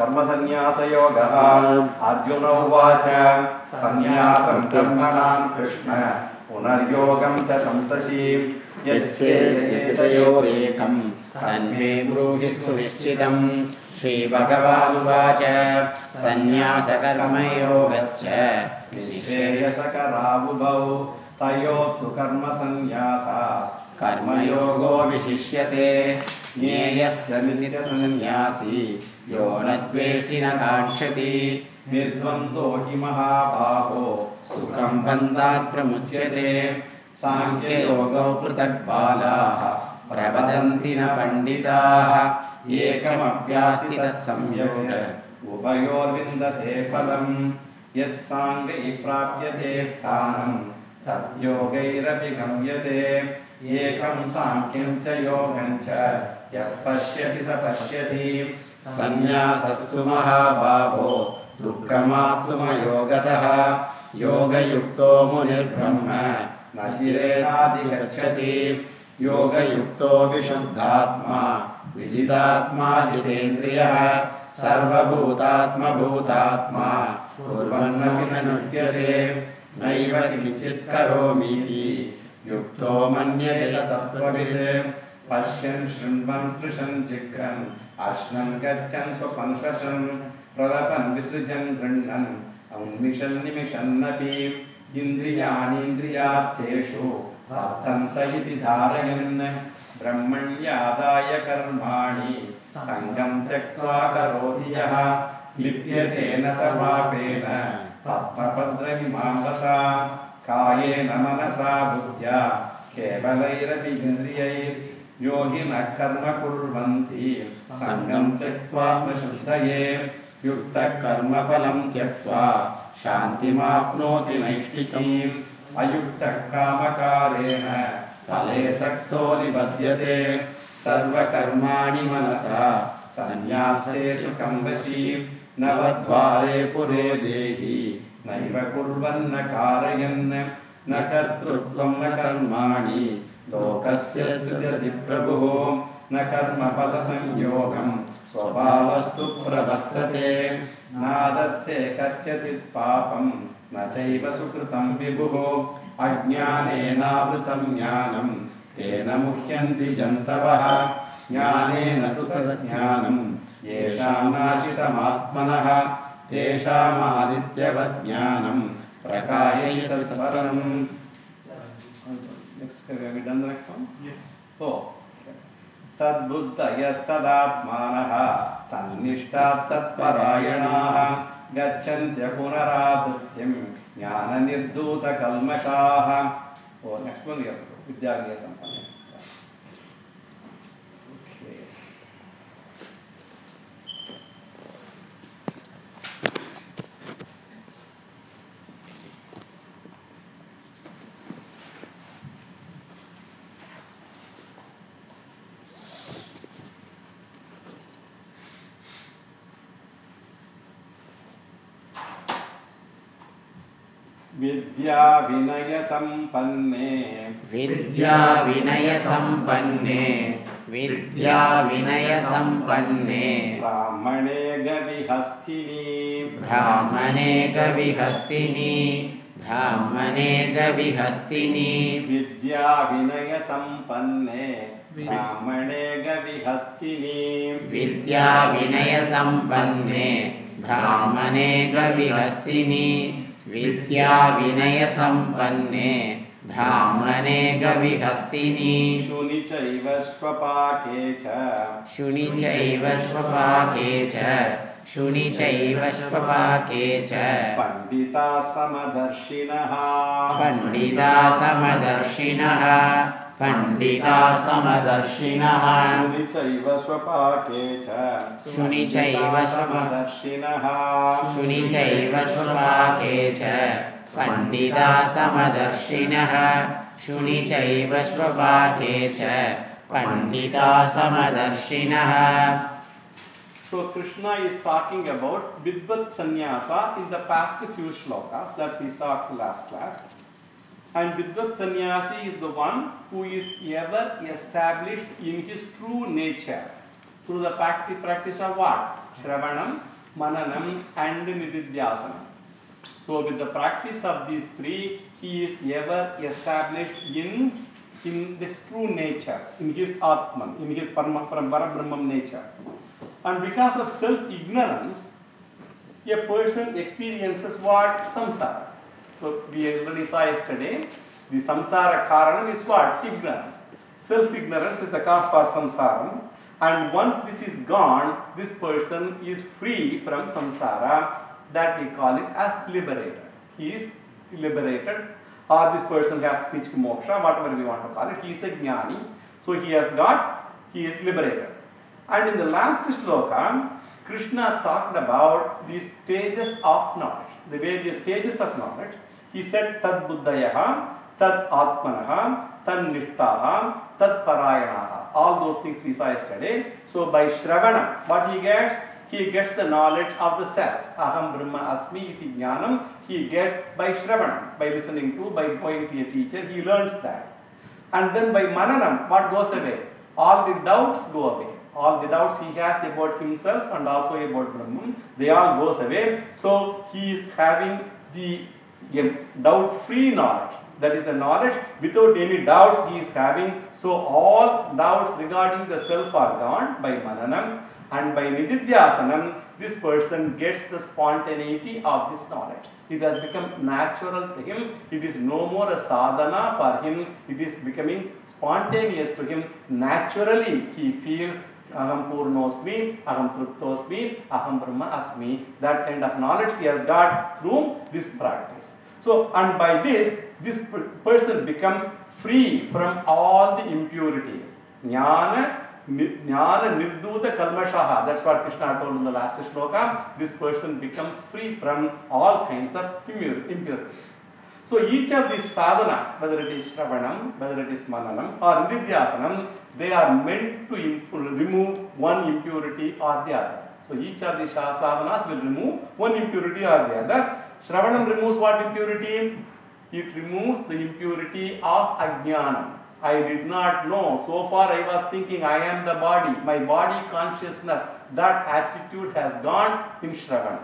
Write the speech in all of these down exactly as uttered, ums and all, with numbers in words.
कर्मसन्न्यासयोगः अर्जुन उवाच सन्न्यासं कर्मणां कृष्ण पुनर्योगं च संससि यच्चेदेतयोरेकं तन्मे ब्रूहि सुनिश्चितम् श्रीभगवानुवाच सन्न्यासकर्मयोगश्च निःश्रेयसकरावुभौ तयोस्तु कर्मसन्न्यासात् कर्मयोगो विशिष्यते ज्ञेयस्य नित्यसन्न्यासी यो न द्वेष्टि न काङ्क्षति निर्द्वन्द्वो हि महाबाहो सुखं बन्धात् प्रमुच्यते साङ्ख्ययोगौ पृथक् बालाः प्रवदन्ति न पण्डिताः एकमप्यास्थितः संयोग उभयोर्विन्दते फलम् यत्साङ्गैः प्राप्यते स्थानं तद्योगैरपि गम्यते एकं साङ्ख्यं च योगं च यः पश्यति स पश्यति सन्न्यासस्तु महाबाहो दुःखमाप्तुमयोगतः योगयुक्तो मुनिर्ब्रह्म न चिरेणाधिगच्छति योगयुक्तो विशुद्धात्मा विजितात्मा जितेन्द्रियः सर्वभूतात्मभूतात्मा कुर्वन्नपि न नुद्यते नैव किञ्चित् करोमीति युक्तो मन्यते तत्त्ववित् पश्यन् शृण्वन् स्पृशन् जिघ्रन् अश्नन् गच्छन् स्वपन् श्वसन् प्रलपन् विसृजन् गृह्णन् उन्मिषन् निमिषन्नपि इन्द्रियाणीन्द्रियार्थेषु वर्तन्त इति धारयन् ब्रह्मण्यादाय कर्माणि सङ्गं त्यक्त्वा करोति यः लिप्यतेन स पापेन पद्मपद्रविमांससा कायेन मनसा बुद्ध्या केवलैरपि इन्द्रियैः योगिनः कर्म कुर्वन्ति सङ्गं त्यक्त्वा शुद्धये युक्तः कर्मफलं त्यक्त्वा शान्तिमाप्नोति नैष्ठिकीम् अयुक्तः कामकारेण फले सक्तो निबध्यते सर्वकर्माणि मनसा सन्न्यासे सुखं वशी नवद्वारे पुरे देहि नैव कुर्वन्न कारयन् न कर्तृत्वं न कर्माणि लोकस्य सृजति प्रभुः न कर्मफलसंयोगं स्वभावस्तु प्रवर्तते नादत्ते कस्यचित् पापं न चैव सुकृतं विभुः अज्ञानेनावृतं ज्ञानं तेन मुह्यन्ति जन्तवः ज्ञानेन तु तज्ज्ञानं येषां नाशितमात्मनः तेषामादित्यवत् ज्ञानं प्रकाशयति तत्परम्. Next, have we done the next one? Yes. Oh. तद्बुद्धयस्तदात्मानः तन्निष्ठाः तत्परायणाः गच्छन्त्य पुनरावृत्तिं ज्ञाननिर्धूतकल्मषाः. Oh, next one here. विद्याज्ञेय संपन्न. Okay. विद्या विनय संपन्ने विद्या विनय संपन्ने विद्या विनय संपन्ने ब्राह्मणे गविहस्तिनि ब्राह्मणे गविहस्तिनि ब्राह्मणे गविहस्तिनि विद्या विनय संपन्ने ब्राह्मणे गविहस्तिनि विद्या विनय संपन्ने ब्राह्मणे गविहस्तिनि विद्या विनय संपन्ने ब्राह्मणे गविहस्तिनि शुनि चैव स्वपाके च शुनि चैव स्वपाके च शुनि चैव स्वपाके च पंडिता समदर्शिनः पंडिता समदर्शिनः पंडिता समदर्शिनः शुनि चैव स्वपाके च शुनि चैव समदर्शिनः शुनि चैव स्वपाके च पंडिता समदर्शिनः शुनि चैव स्वपाके च Pandita समदर्शिनः. So Krishna is talking about Vidvat Sannyasa in the past few shlokas that we saw last class. And Vidvat Sannyasi is the one who is ever established in his true nature through the practice of what? Shravanam, Mananam, and Nididhyasana. So with the practice of these three, he is ever established in, in this true nature, in his Atman, in his Parama, Parabrahman nature. And because of self-ignorance, a person experiences what? Samsara. So we already saw yesterday, the samsara karanam is what? Ignorance. Self-ignorance is the cause for samsara. And once this is gone, this person is free from samsara. That we call it as liberated. He is liberated, or this person has reached moksha, whatever we want to call it. He is a jnani. So he has got, he is liberated. And in the last shloka, Krishna talked about the stages of knowledge, the various stages of knowledge. He said, Tad buddhayaha, tad atmanaha, tad nishtaha, tad parayanaha. All those things we saw yesterday. So by Shravana, what he gets? He gets the knowledge of the self. Aham Brahma Asmi iti jnanam. He gets by Shravana, by listening to, by going to a teacher, he learns that. And then by Mananam, what goes away? All the doubts go away. All the doubts he has about himself and also about Brahman, they all goes away. So he is having the doubt-free knowledge. That is a knowledge without any doubts he is having. So all doubts regarding the self are gone by Mananam. And by Nididhyasanam, this person gets the spontaneity of this knowledge. It has become natural to him. It is no more a sadhana for him. It is becoming spontaneous to him. Naturally, he feels Aham Purnosmi, Aham Truptosmi, Aham Brahma Asmi. That kind of knowledge he has got through this practice. So, and by this, this person becomes free from all the impurities. Jnana, Jnana Nirduta Kalmashaha. That's what Krishna told in the last shloka. This person becomes free from all kinds of impurities. So each of these sadhanas, whether it is Shravanam, whether it is Mananam or Nididhyasanam, they are meant to remove one impurity or the other. So each of these sadhanas will remove one impurity or the other. Shravanam removes what impurity? It removes the impurity of Ajnanam. I did not know. So far I was thinking I am the body. My body consciousness, that attitude has gone in Shravana.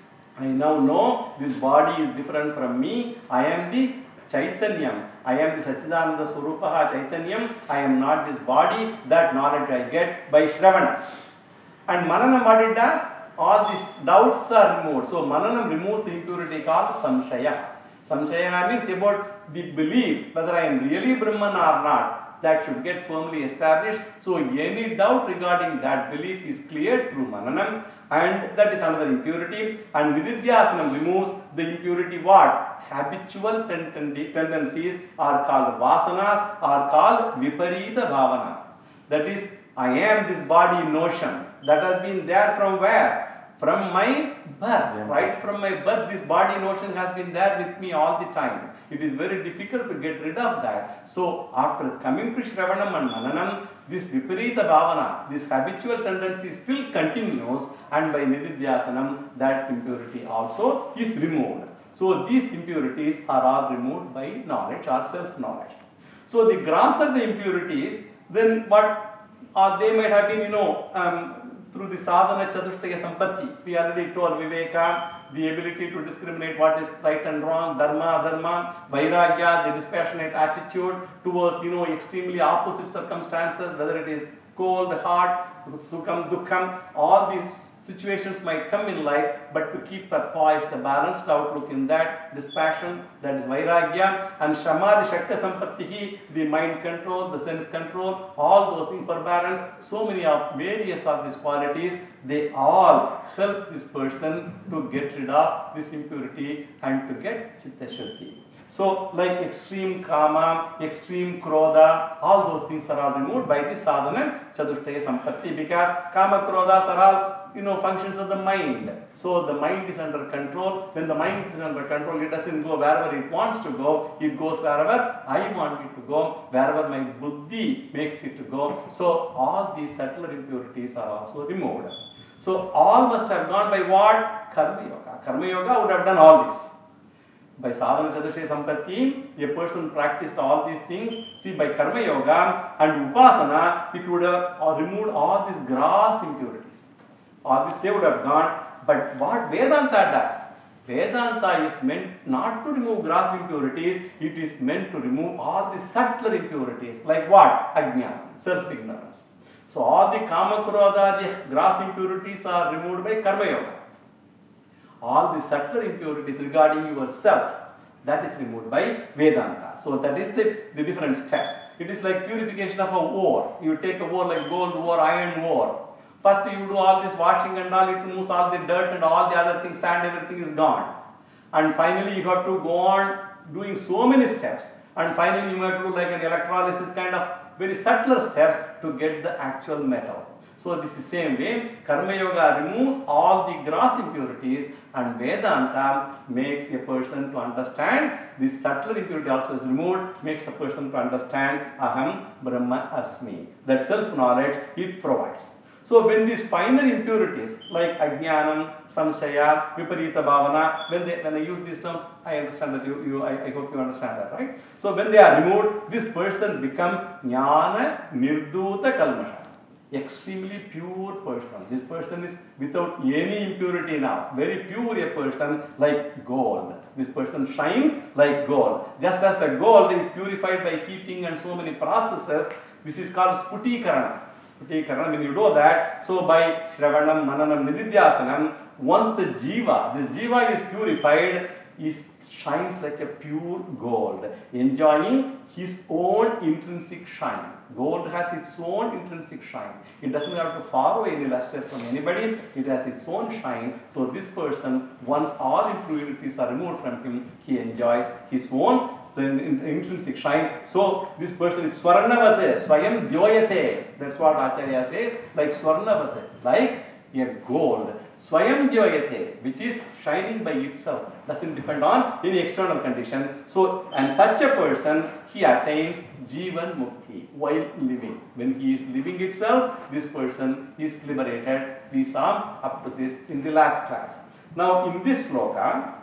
I now know this body is different from me. I am the Chaitanyam. I am the Satchidananda Swarupaha Chaitanyam. I am not this body. That knowledge I get by Shravana. And Mananam, what it does? All these doubts are removed. So Mananam removes the impurity called Samshaya. Samshaya means about the belief whether I am really Brahman or not. That should get firmly established. So any doubt regarding that belief is cleared through Mananam, and that is another impurity. And Nididhyasanam removes the impurity what? Habitual tendencies are called vasanas, are called viparita bhavana. That is, I am this body notion. That has been there from where? From my birth, yeah. Right from my birth, this body notion has been there with me all the time. It is very difficult to get rid of that. So, after coming to Shravanam and Mananam, this Viparita Bhavana, this habitual tendency still continues, and by Nididhyasanam, that impurity also is removed. So, these impurities are all removed by knowledge or self-knowledge. So, the grosser the impurities, then what uh, they might have been, you know, um, through the sadhana chatushtaya sampatti, we already told viveka, the ability to discriminate what is right and wrong, dharma, dharma, vairagya, the dispassionate attitude towards, you know, extremely opposite circumstances, whether it is cold, hot, sukham, dukkham, all these situations might come in life, but to keep a poised, a balanced outlook in that, dispassion, that is vairagya, and shamadhi shakya sampattihi, the mind control, the sense control, all those things, forbearance, so many of various of these qualities, they all help this person to get rid of this impurity and to get chitta shuddhi. So, like extreme kama, extreme krodha, all those things are all removed by the sadhana chatushtaya sampatti, because kama krodhas are all, you know, functions of the mind. So the mind is under control. When the mind is under control, it doesn't go wherever it wants to go. It goes wherever I want it to go, wherever my buddhi makes it to go. So all these subtler impurities are also removed. So all must have gone by what? Karma yoga. Karma yoga would have done all this. By sadhana chatushtaya sampatti, a person practiced all these things. See, by karma yoga and upasana, it would have removed all these gross impurities. Or they would have gone, But what Vedanta does, Vedanta is meant not to remove gross impurities, it is meant to remove all the subtler impurities. Like what? Ajnana, self-ignorance. So all the kama, krodha, the gross impurities are removed by karma yoga. All the subtler impurities regarding yourself, that is removed by Vedanta. So that is the, the different steps. It is like purification of a ore. You take a ore like gold ore, iron ore. First you do all this washing and all, it removes all the dirt and all the other things, sand, everything is gone. And finally you have to go on doing so many steps. And finally you have to do like an electrolysis kind of very subtler steps to get the actual metal. So this is same way, Karma Yoga removes all the gross impurities and Vedanta makes a person to understand this subtler impurity also is removed, makes a person to understand Aham Brahma Asmi. That self-knowledge it provides. So when these finer impurities like Ajnanam, Samshaya, Viparita Bhavana, when they when I use these terms, I understand that you, you I, I hope you understand that, right? So when they are removed, this person becomes Jnana Nirduta Kalmasha. Extremely pure person. This person is without any impurity now. Very pure a person like gold. This person shines like gold. Just as the gold is purified by heating and so many processes, this is called Sputikarana. Sputikarana, when you do that, so by Shravanam, Mananam, Nididhyasanam, once the Jiva, this Jiva is purified, he shines like a pure gold, enjoying his own intrinsic shine. Gold has its own intrinsic shine. It doesn't have to borrow any luster from anybody. It has its own shine. So this person, once all impurities are removed from him, he enjoys his own intrinsic shine. So this person is Swarnavate, Swayam Dyoyate. That's what Acharya says, like Swarnavate, like a gold. Swayam Dyoyate, which is shining by itself, doesn't depend on any external condition. So, and such a person, he attains Jivan Mukti while living. When he is living itself, this person is liberated. We saw up to this in the last class. Now, in this sloka,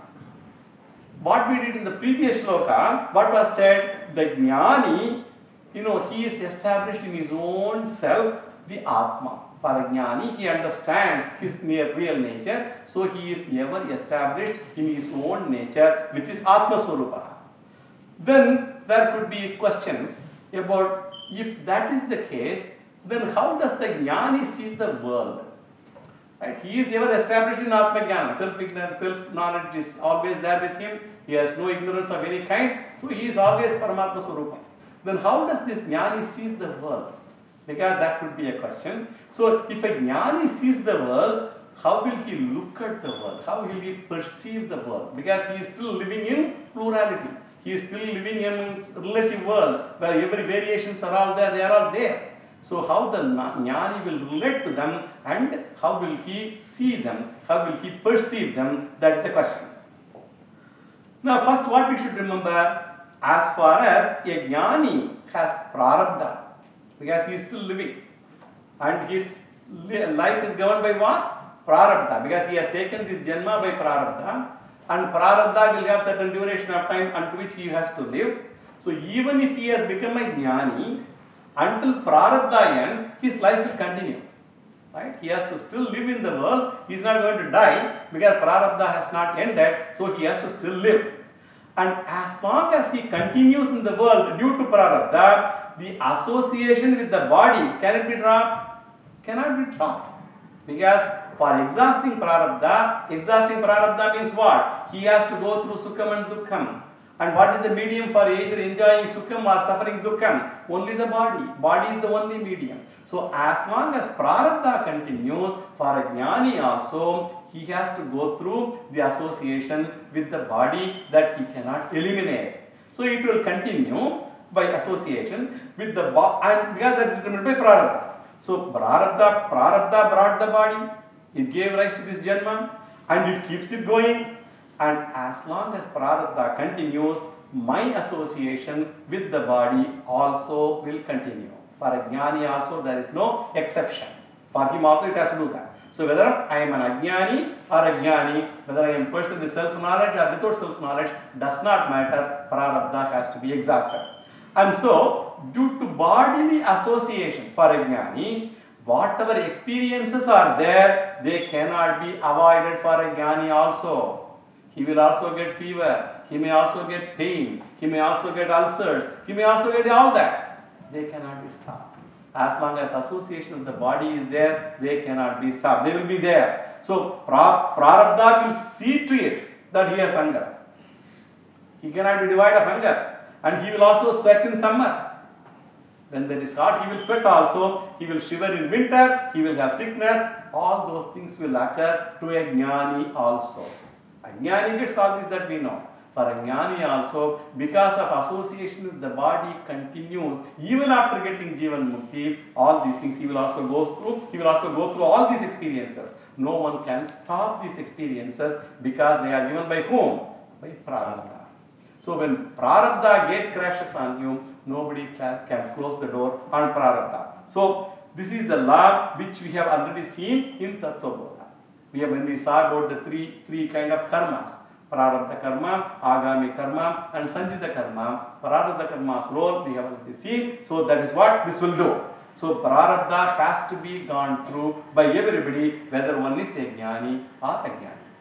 what we did in the previous sloka, what was said, the Jnani, you know, he is established in his own self, the Atma. For a Jnani, he understands his near real nature, so he is ever established in his own nature, which is Atma Swarupa. Then there could be questions about if that is the case, then how does the Jnani see the world? Right? He is ever established in Atma Jnana, self-ignorance, self-knowledge is always there with him. He has no ignorance of any kind, so he is always Paramatma Swarupa. Then how does this Jnani sees the world? Because that could be a question. So if a Jnani sees the world, how will he look at the world? How will he perceive the world? Because he is still living in plurality. He is still living in a relative world where every variations are all there, they are all there. So how the Jnani will relate to them and how will he see them? How will he perceive them? That is the question. Now first what we should remember, as far as a Jnani has prarabdha, because he is still living and his life is governed by what? Prarabdha, because he has taken this janma by prarabdha, and prarabdha will have certain duration of time unto which he has to live. So even if he has become a Jnani, until prarabdha ends, his life will continue. Right? He has to still live in the world. He is not going to die because prarabdha has not ended, so he has to still live. And as long as he continues in the world due to prarabdha, the association with the body, can it be dropped? Cannot be dropped. Because for exhausting prarabdha, exhausting prarabdha means what? He has to go through sukham and dukkham. And what is the medium for either enjoying sukham or suffering dukkham? Only the body. Body is the only medium. So as long as prarabdha continues, for a Jnani also, he has to go through the association with the body that he cannot eliminate. So it will continue by association with the body, and because that is determined by prarabdha. So prarabdha, prarabdha brought the body, it gave rise to this janma, and it keeps it going. And as long as prarabdha continues, my association with the body also will continue. For a Jnani also there is no exception. For him also it has to do that. So whether I am an Ajnani or a Jnani, whether I am a person with self-knowledge or without self-knowledge, does not matter, prarabdha has to be exhausted. And so, due to bodily association for a Jnani, whatever experiences are there, they cannot be avoided for a jnani also. He will also get fever, he may also get pain, he may also get ulcers, he may also get all that. They cannot be stopped. As long as association with the body is there, they cannot be stopped. They will be there. So, pra prarabdha will see to it that he has hunger. He cannot be devoid of hunger. And he will also sweat in summer. When there is hot, he will sweat also. He will shiver in winter. He will have sickness. All those things will occur to a jnani also. A jnani gets all this that we know. For a jnani also, because of association with the body continues, even after getting Jivan Mukti, all these things he will also go through. He will also go through all these experiences. No one can stop these experiences because they are given by whom? By prarabdha. So when prarabdha gate crashes on you, nobody can, can close the door on prarabdha. So this is the law which we have already seen in Tattva Bodha. We have, when we saw about the three, three kind of karmas, prarabdha karma, agami karma and sanjita karma. Prarabdha karma's role we have already seen. So that is what this will do. So prarabdha has to be gone through by everybody, whether one is a jnani or a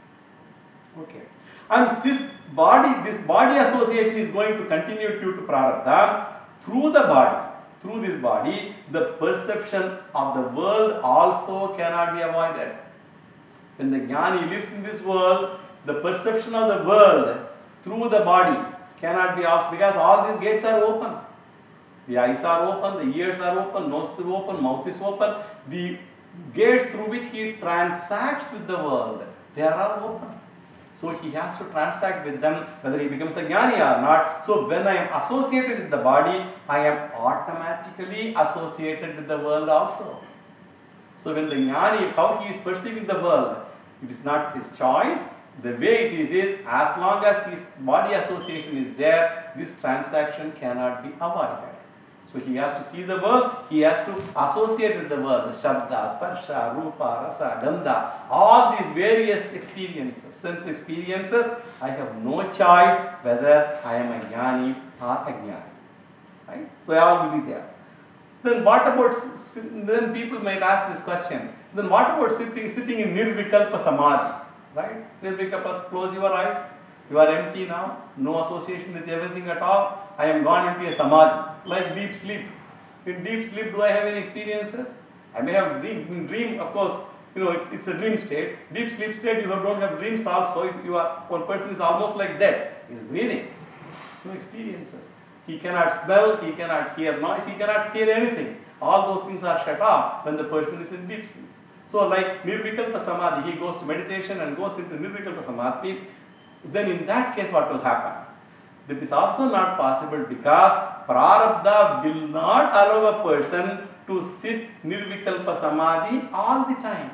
jnani. Okay. And this body, this body association is going to continue due to prarabdha. Through the body, through this body, the perception of the world also cannot be avoided. When the jnani lives in this world, the perception of the world through the body cannot be off because all these gates are open. The eyes are open, the ears are open, nose is open, mouth is open. The gates through which he transacts with the world, they are all open. So he has to transact with them whether he becomes a jnani or not. So when I am associated with the body, I am automatically associated with the world also. So when the jnani, how he is perceiving the world, it is not his choice. The way it is is, as long as his body association is there, this transaction cannot be avoided. So he has to see the world, he has to associate with the world, the shabda, sparsha, rupa, rasa, gandha, all these various experiences, sense experiences. I have no choice whether I am a jnani or a jnani. Right? So all will be there. Then what about, then people might ask this question, then what about sitting, sitting in nirvikalpa samadhi? Right? Nirvikalpa, close your eyes. You are empty now, no association with everything at all. I am gone into a samadhi, like deep sleep. In deep sleep, do I have any experiences? I may have dream. In dream, of course, you know, it's, it's a dream state. Deep sleep state, you don't have dreams also. If you are, one person is almost like dead. He is breathing. No experiences. He cannot smell, he cannot hear noise, he cannot hear anything. All those things are shut off when the person is in deep sleep. So like nirvikalpa samadhi, he goes to meditation and goes into nirvikalpa samadhi. Then in that case what will happen? That is also not possible because prarabdha will not allow a person to sit nirvikalpa samadhi all the time.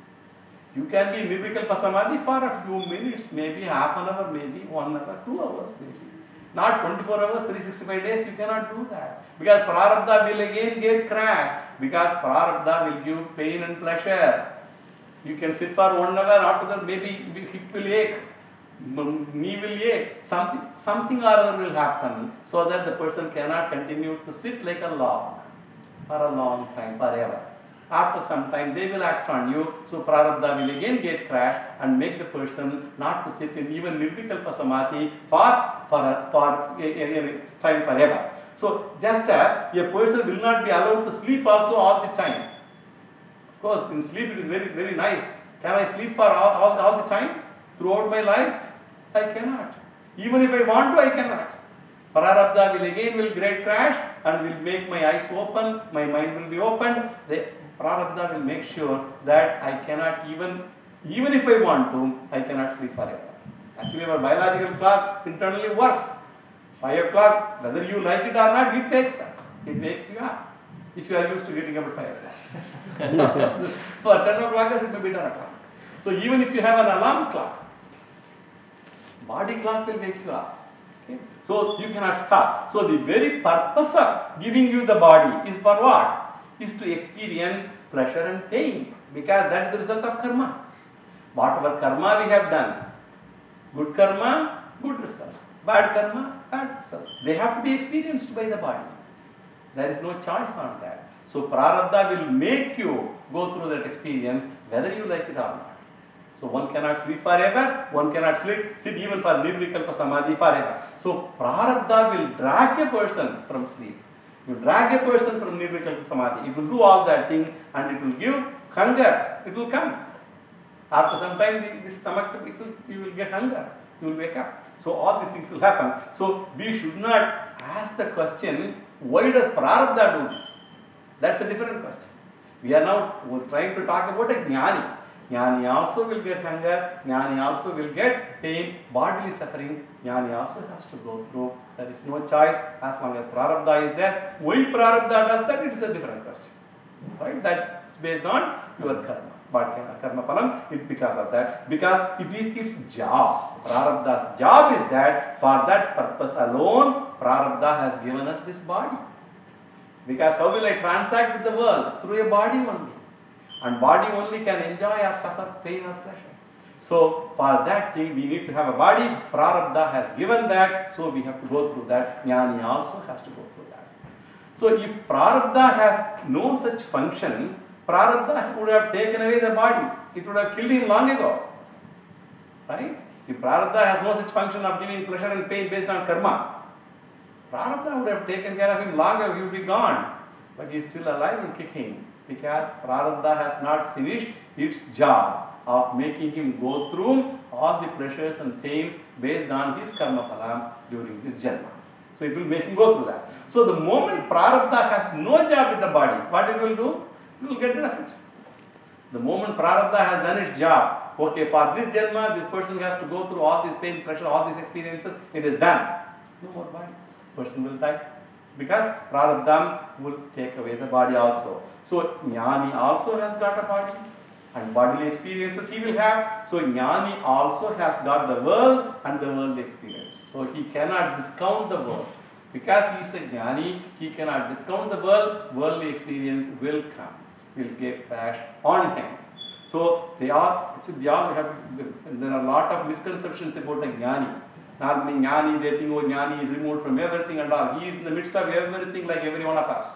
You can be in nirvikalpa samadhi for a few minutes, maybe half an hour, maybe one hour, two hours maybe. Not twenty-four hours, three hundred sixty-five days, you cannot do that. Because prarabdha will again get crashed. Because prarabdha will give pain and pleasure. You can sit for one hour, after that maybe hip will ache, knee will ache, something, something or other will happen so that the person cannot continue to sit like a log for a long time, forever. After some time they will act on you, so prarabdha will again get crashed and make the person not to sit in even nirvikalpa samadhi for, for, for a, a, a time forever. So just as a person will not be allowed to sleep also all the time. Of course, in sleep it is very, very nice. Can I sleep for all, all, all the time? Throughout my life? I cannot. Even if I want to, I cannot. Prarabdha will again will great crash and will make my eyes open, my mind will be opened. The prarabdha will make sure that I cannot even, even if I want to, I cannot sleep forever. Actually our biological clock internally works. five o'clock, whether you like it or not, it wakes up. It wakes you up. If you are used to getting up at five o'clock. For ten o'clock, it may be ten o'clock. So even if you have an alarm clock, body clock will wake you up. Okay? So you cannot stop. So the very purpose of giving you the body is for what? Is to experience pleasure and pain. Because that is the result of karma. Whatever karma we have done, good karma, good results. Bad karma, bad results. They have to be experienced by the body. There is no choice on that. So prarabdha will make you go through that experience whether you like it or not. So one cannot sleep forever, one cannot sleep, sit even for nirvikalpa samadhi forever. So prarabdha will drag a person from sleep. You drag a person from nirvikalpa samadhi. It will do all that thing and it will give hunger. It will come. After some time, the, the stomach, it will, you will get hunger. You will wake up. So all these things will happen. So we should not ask the question, why does prarabdha do this? That's a different question. We are now trying to talk about a jnani. Jnani also will get hunger, jnani also will get pain, bodily suffering, jnani also has to go through. There is no choice as long as prarabdha is there. Why prarabdha does that? It is a different question. Right? That's based on your karma. But karma phalam, it's because of that. Because it is its job. Prarabdha's job is that for that purpose alone, prarabdha has given us this body. Because how will I transact with the world? Through a body only. And body only can enjoy or suffer pain or pleasure. So for that thing we need to have a body. Prarabdha has given that, so we have to go through that. Jnani also has to go through that. So if prarabdha has no such function, prarabdha would have taken away the body. It would have killed him long ago. Right? If prarabdha has no such function of giving pleasure and pain based on karma, prarabdha would have taken care of him long ago. He would be gone. But he is still alive and kicking. Because prarabdha has not finished its job of making him go through all the pressures and pains based on his karma phalam during his janma. So it will make him go through that. So the moment prarabdha has no job with the body, what it will do? It will get rid of it. The moment prarabdha has done its job, okay, for this janma, this person has to go through all this pain, pressure, all these experiences, it is done. No more body. Person will die. Because prarabdha will take away the body also. So jnani also has got a body and bodily experiences he will have. So jnani also has got the world and the world experience. So he cannot discount the world. Because he is a jnani, he cannot discount the world. Worldly experience will come, will get crash on him. So they are, actually they are, have, there are a lot of misconceptions about a jnani. Normally jnani, they think, oh, jnani is removed from everything and all. He is in the midst of everything like every one of us.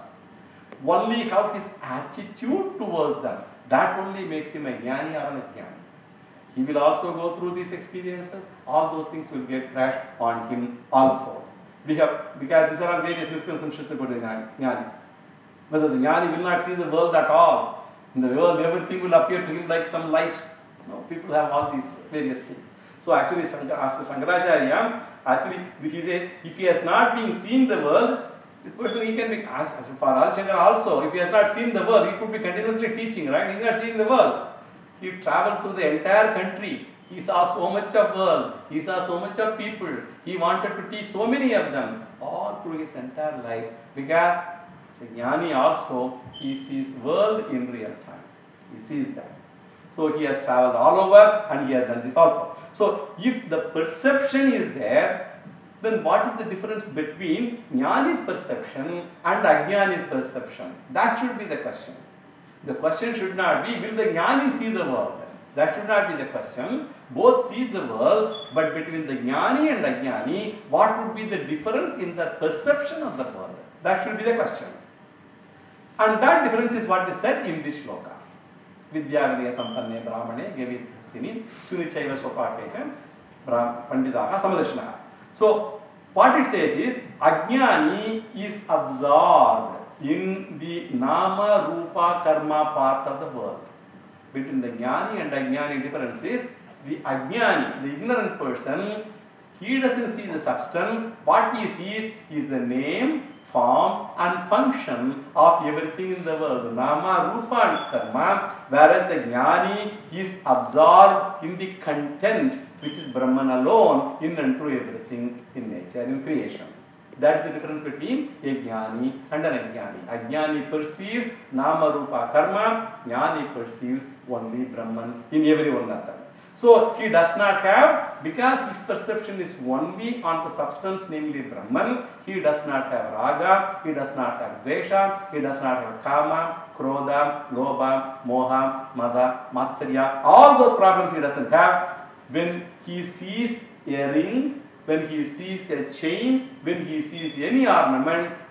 Only how his attitude towards them, that only makes him a jnani or an ajnani. He will also go through these experiences. All those things will get crashed on him also. We have, because these are all various misconceptions about the jnani. Whether the jnani will not see the world at all. In the world, everything will appear to him like some light. No, people have all these various things. So actually, as Shankaracharya, actually, he says, if he has not been seeing the world, this person he can be, as, as for Adi Shankara also, if he has not seen the world, he could be continuously teaching, right? He is not seeing the world. He traveled through the entire country. He saw so much of world. He saw so much of people. He wanted to teach so many of them, all through his entire life. Because as a jnani also, he sees world in real time. He sees that. So he has traveled all over and he has done this also. So if the perception is there, then what is the difference between jnani's perception and ajnani's perception? That should be the question. The question should not be, will the jnani see the world? That should not be the question. Both see the world, but between the jnani and ajnani, what would be the difference in the perception of the world? That should be the question. And that difference is what is said in this shloka. Vidyavidya sampanne brahmane gevit hastini sunichaiva swapakesha panditaha samadarshinaha. So what it says is, ajnani is absorbed in the nama, rupa, karma part of the world. Between the jnani and ajnani difference is, the ajnani, the ignorant person, he doesn't see the substance. What he sees is the name, form and function of everything in the world, nama, rupa and karma, whereas the jnani is absorbed in the content which is Brahman alone, in and through everything in nature, in creation. That is the difference between a jnani and an ajnani. Ajnani perceives nama, rupa, karma, jnani perceives only Brahman in every one of them. So he does not have, because his perception is only on the substance, namely Brahman, he does not have raga, he does not have dvesha, he does not have kama, krodha, lobha, moha, mada, matsarya. All those problems he doesn't have. When he sees a ring, when he sees a chain, when he sees any ornament,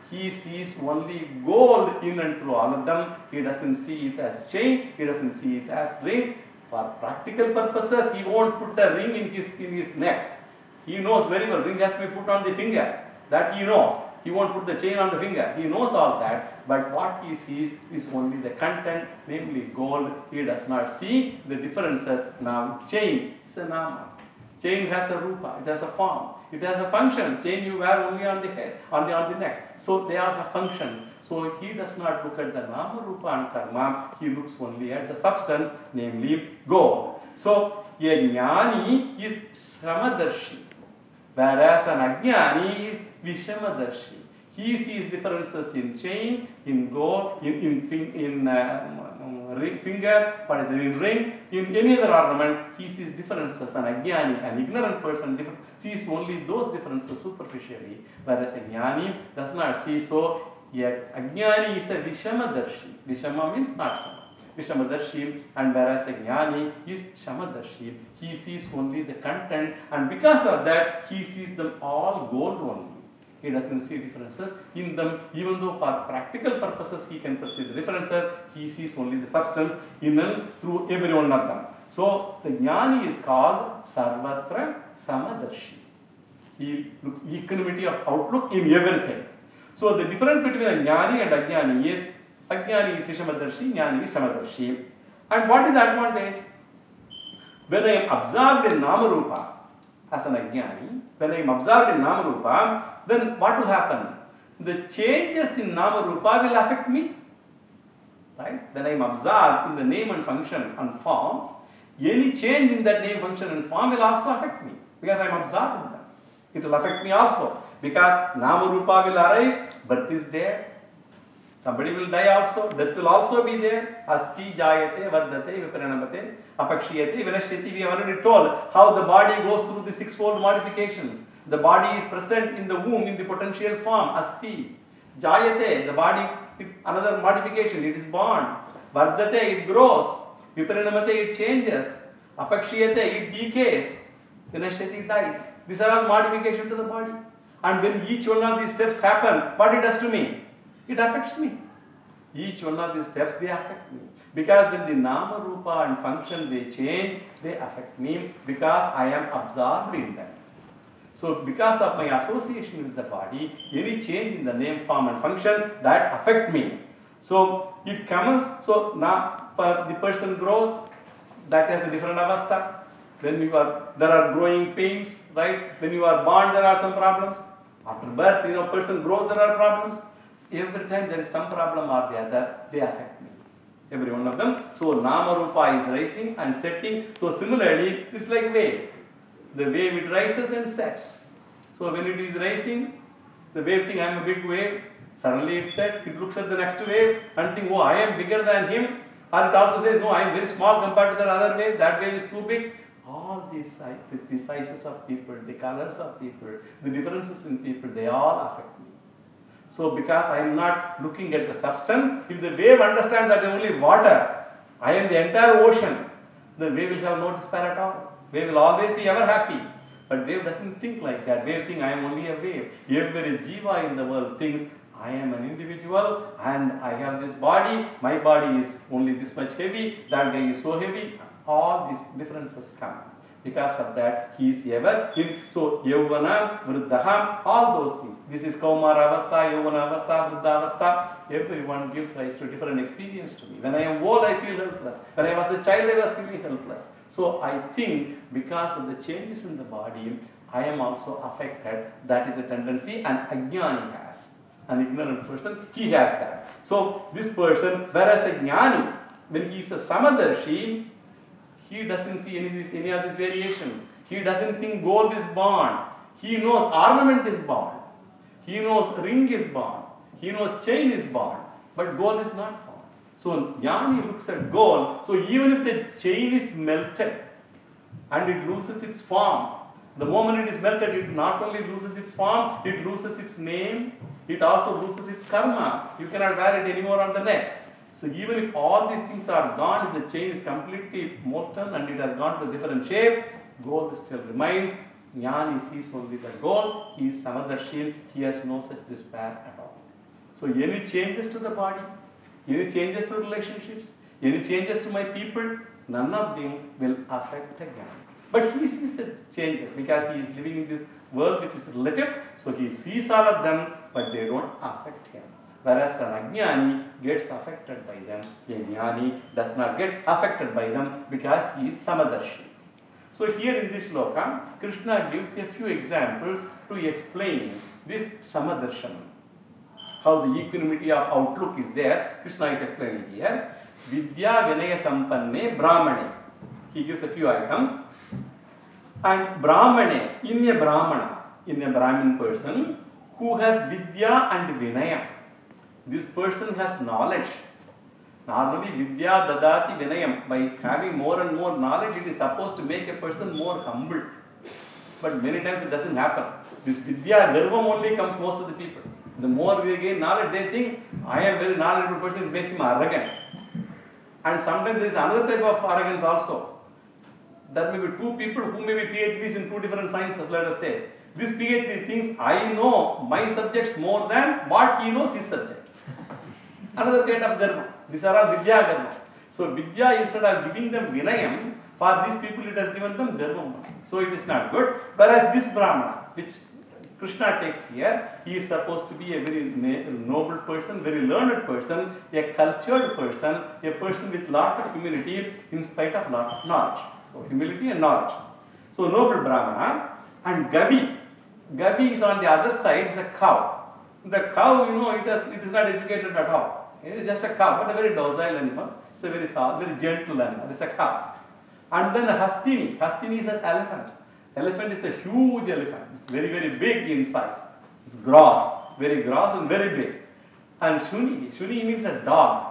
he sees only gold in and through all of them. He doesn't see it as chain, he doesn't see it as ring. For practical purposes, he won't put a ring in his, in his neck. He knows very well, ring has to be put on the finger. That he knows. He won't put the chain on the finger. He knows all that. But what he sees is only the content, namely gold. He does not see the differences. Now, chain is a nama. Chain has a rupa. It has a form. It has a function. Chain you wear only on the head, on the, on the neck. So, they are the functions. So, he does not look at the nama, rupa and karma. He looks only at the substance, namely gold. So, a jnani is sramadarshi, whereas an ajnani is vishamadarshi. He sees differences in chain, in gold, in in, in uh, ring, finger, or in ring, in any other ornament. He sees differences. An ajnani, an ignorant person, sees only those differences superficially, whereas a jnani does not see. So, yet ajnani is a vishamadarshi. Vishama means not sama. Vishamadarshi, and whereas a jnani is shamadarshi, he sees only the content, and because of that, he sees them all gold only. He doesn't see differences in them, even though for practical purposes he can perceive the differences. He sees only the substance in and through every one of them. So the jnani is called sarvatra samadarshi. He looks equanimity of outlook in everything. So the difference between a jnani and ajnani is ajnani is vishamadarshi, jnani is samadarshi. And what is the advantage? When I am absorbed in nama rupa as an ajnani, when I am absorbed in nama rupa, then what will happen? The changes in nama rupa will affect me. Right? Then I am absorbed in the name and function and form. Any change in that name, function and form will also affect me because I am absorbed in them. It will affect me also because nama rupa will arrive, birth is there. Somebody will die also, death will also be there. Asti, jayate, vardate, viparinamate, apakshiyate, vinashyati. We have already told how the body goes through the sixfold modifications. The body is present in the womb in the potential form, asti. Jayate, the body, another modification, it is born. Vardate, it grows. Viparinamate, it changes. Apakshiyate, it decays. Vinashyati, it dies. These are all modifications to the body. And when each one of these steps happen, what it does to me? It affects me. Each one of these steps, they affect me. Because when the nama, rupa and function, they change, they affect me because I am absorbed in them. So because of my association with the body, any change in the name, form and function, that affect me. So it comes, so now the person grows, that has a different avastha. When you are, there are growing pains, right? When you are born, there are some problems. After birth, you know, person grows, there are problems. Every time there is some problem or the other, they affect me. Every one of them. So nama rupa is rising and setting. So similarly, it's like wave. The wave, it rises and sets. So when it is rising, the wave thinks I am a big wave. Suddenly it sets. It looks at the next wave and thinks, oh, I am bigger than him. Or it also says, no, I am very small compared to the other wave. That wave is too big. All these the sizes of people, the colors of people, the differences in people, they all affect me. So because I am not looking at the substance, if the wave understands that I am only water, I am the entire ocean, the wave will have no despair at all. Wave will always be ever happy. But wave doesn't think like that. Wave thinks I am only a wave. Every jiva in the world thinks I am an individual and I have this body. My body is only this much heavy. That guy is so heavy. All these differences come. Because of that, he is ever in. So, Yavana, Vruddham, all those things. This is Kaumara Avastha, Yavana Avastha, Vruddha Avastha. Everyone gives rise to different experience to me. When I am old, I feel helpless. When I was a child, I was feeling helpless. So, I think because of the changes in the body, I am also affected. That is the tendency, and Ajnani has. An ignorant person, he has that. So, this person, whereas a Jnani, when he is a Samadarshi, he doesn't see any of these, any of these variations. He doesn't think gold is born. He knows ornament is born. He knows ring is born. He knows chain is born. But gold is not born. So Jnani looks at gold. So even if the chain is melted and it loses its form, the moment it is melted, it not only loses its form, it loses its name, it also loses its karma. You cannot wear it anymore on the neck. So even if all these things are gone, if the chain is completely molten and it has gone to a different shape, gold still remains. Jnani sees only the gold. He is Samadarshi. He has no such despair at all. So any changes to the body, any changes to relationships, any changes to my people, none of them will affect a Jnani. But he sees the changes because he is living in this world which is relative, so he sees all of them, but they don't affect him. Whereas an Ajnani gets affected by them, a Jnani does not get affected by them because he is Samadarshi. So here in this shloka, Krishna gives a few examples to explain this Samadarshana. How the equanimity of outlook is there, Krishna is explaining here. Vidya Vinaya Sampanne Brahmane. He gives a few items. And Brahmane, in a Brahmana, in a Brahmin person who has Vidya and Vinaya. This person has knowledge. Normally, Vidya Dadati Vinayam. By having more and more knowledge, it is supposed to make a person more humble. But many times it doesn't happen. This Vidya Garvam only comes most of the people. The more we gain knowledge, they think, I am a very knowledgeable person, it makes him arrogant. And sometimes there is another type of arrogance also. There may be two people who may be PhDs in two different sciences, let us say. This PhD thinks, I know my subjects more than what he knows his subject. Another kind of Garva. These are all Vidya Garva. So Vidya, instead of giving them Vinayam, for these people it has given them Garvam. So it is not good. Whereas this Brahmana, which Krishna takes here, he is supposed to be a very noble person, very learned person, a cultured person, a person with lot of humility in spite of lot of knowledge. So humility and knowledge. So noble Brahmana. And Gavi. Gavi is on the other side, is a cow. The cow, you know, it, has, it is not educated at all. It is just a cow, but a very docile animal. It's a very soft, very gentle animal. It's a cow. And then Hastini. Hastini is an elephant. Elephant is a huge elephant. It's very, very big in size. It's gross, very gross and very big. And Shuni. Shuni means a dog.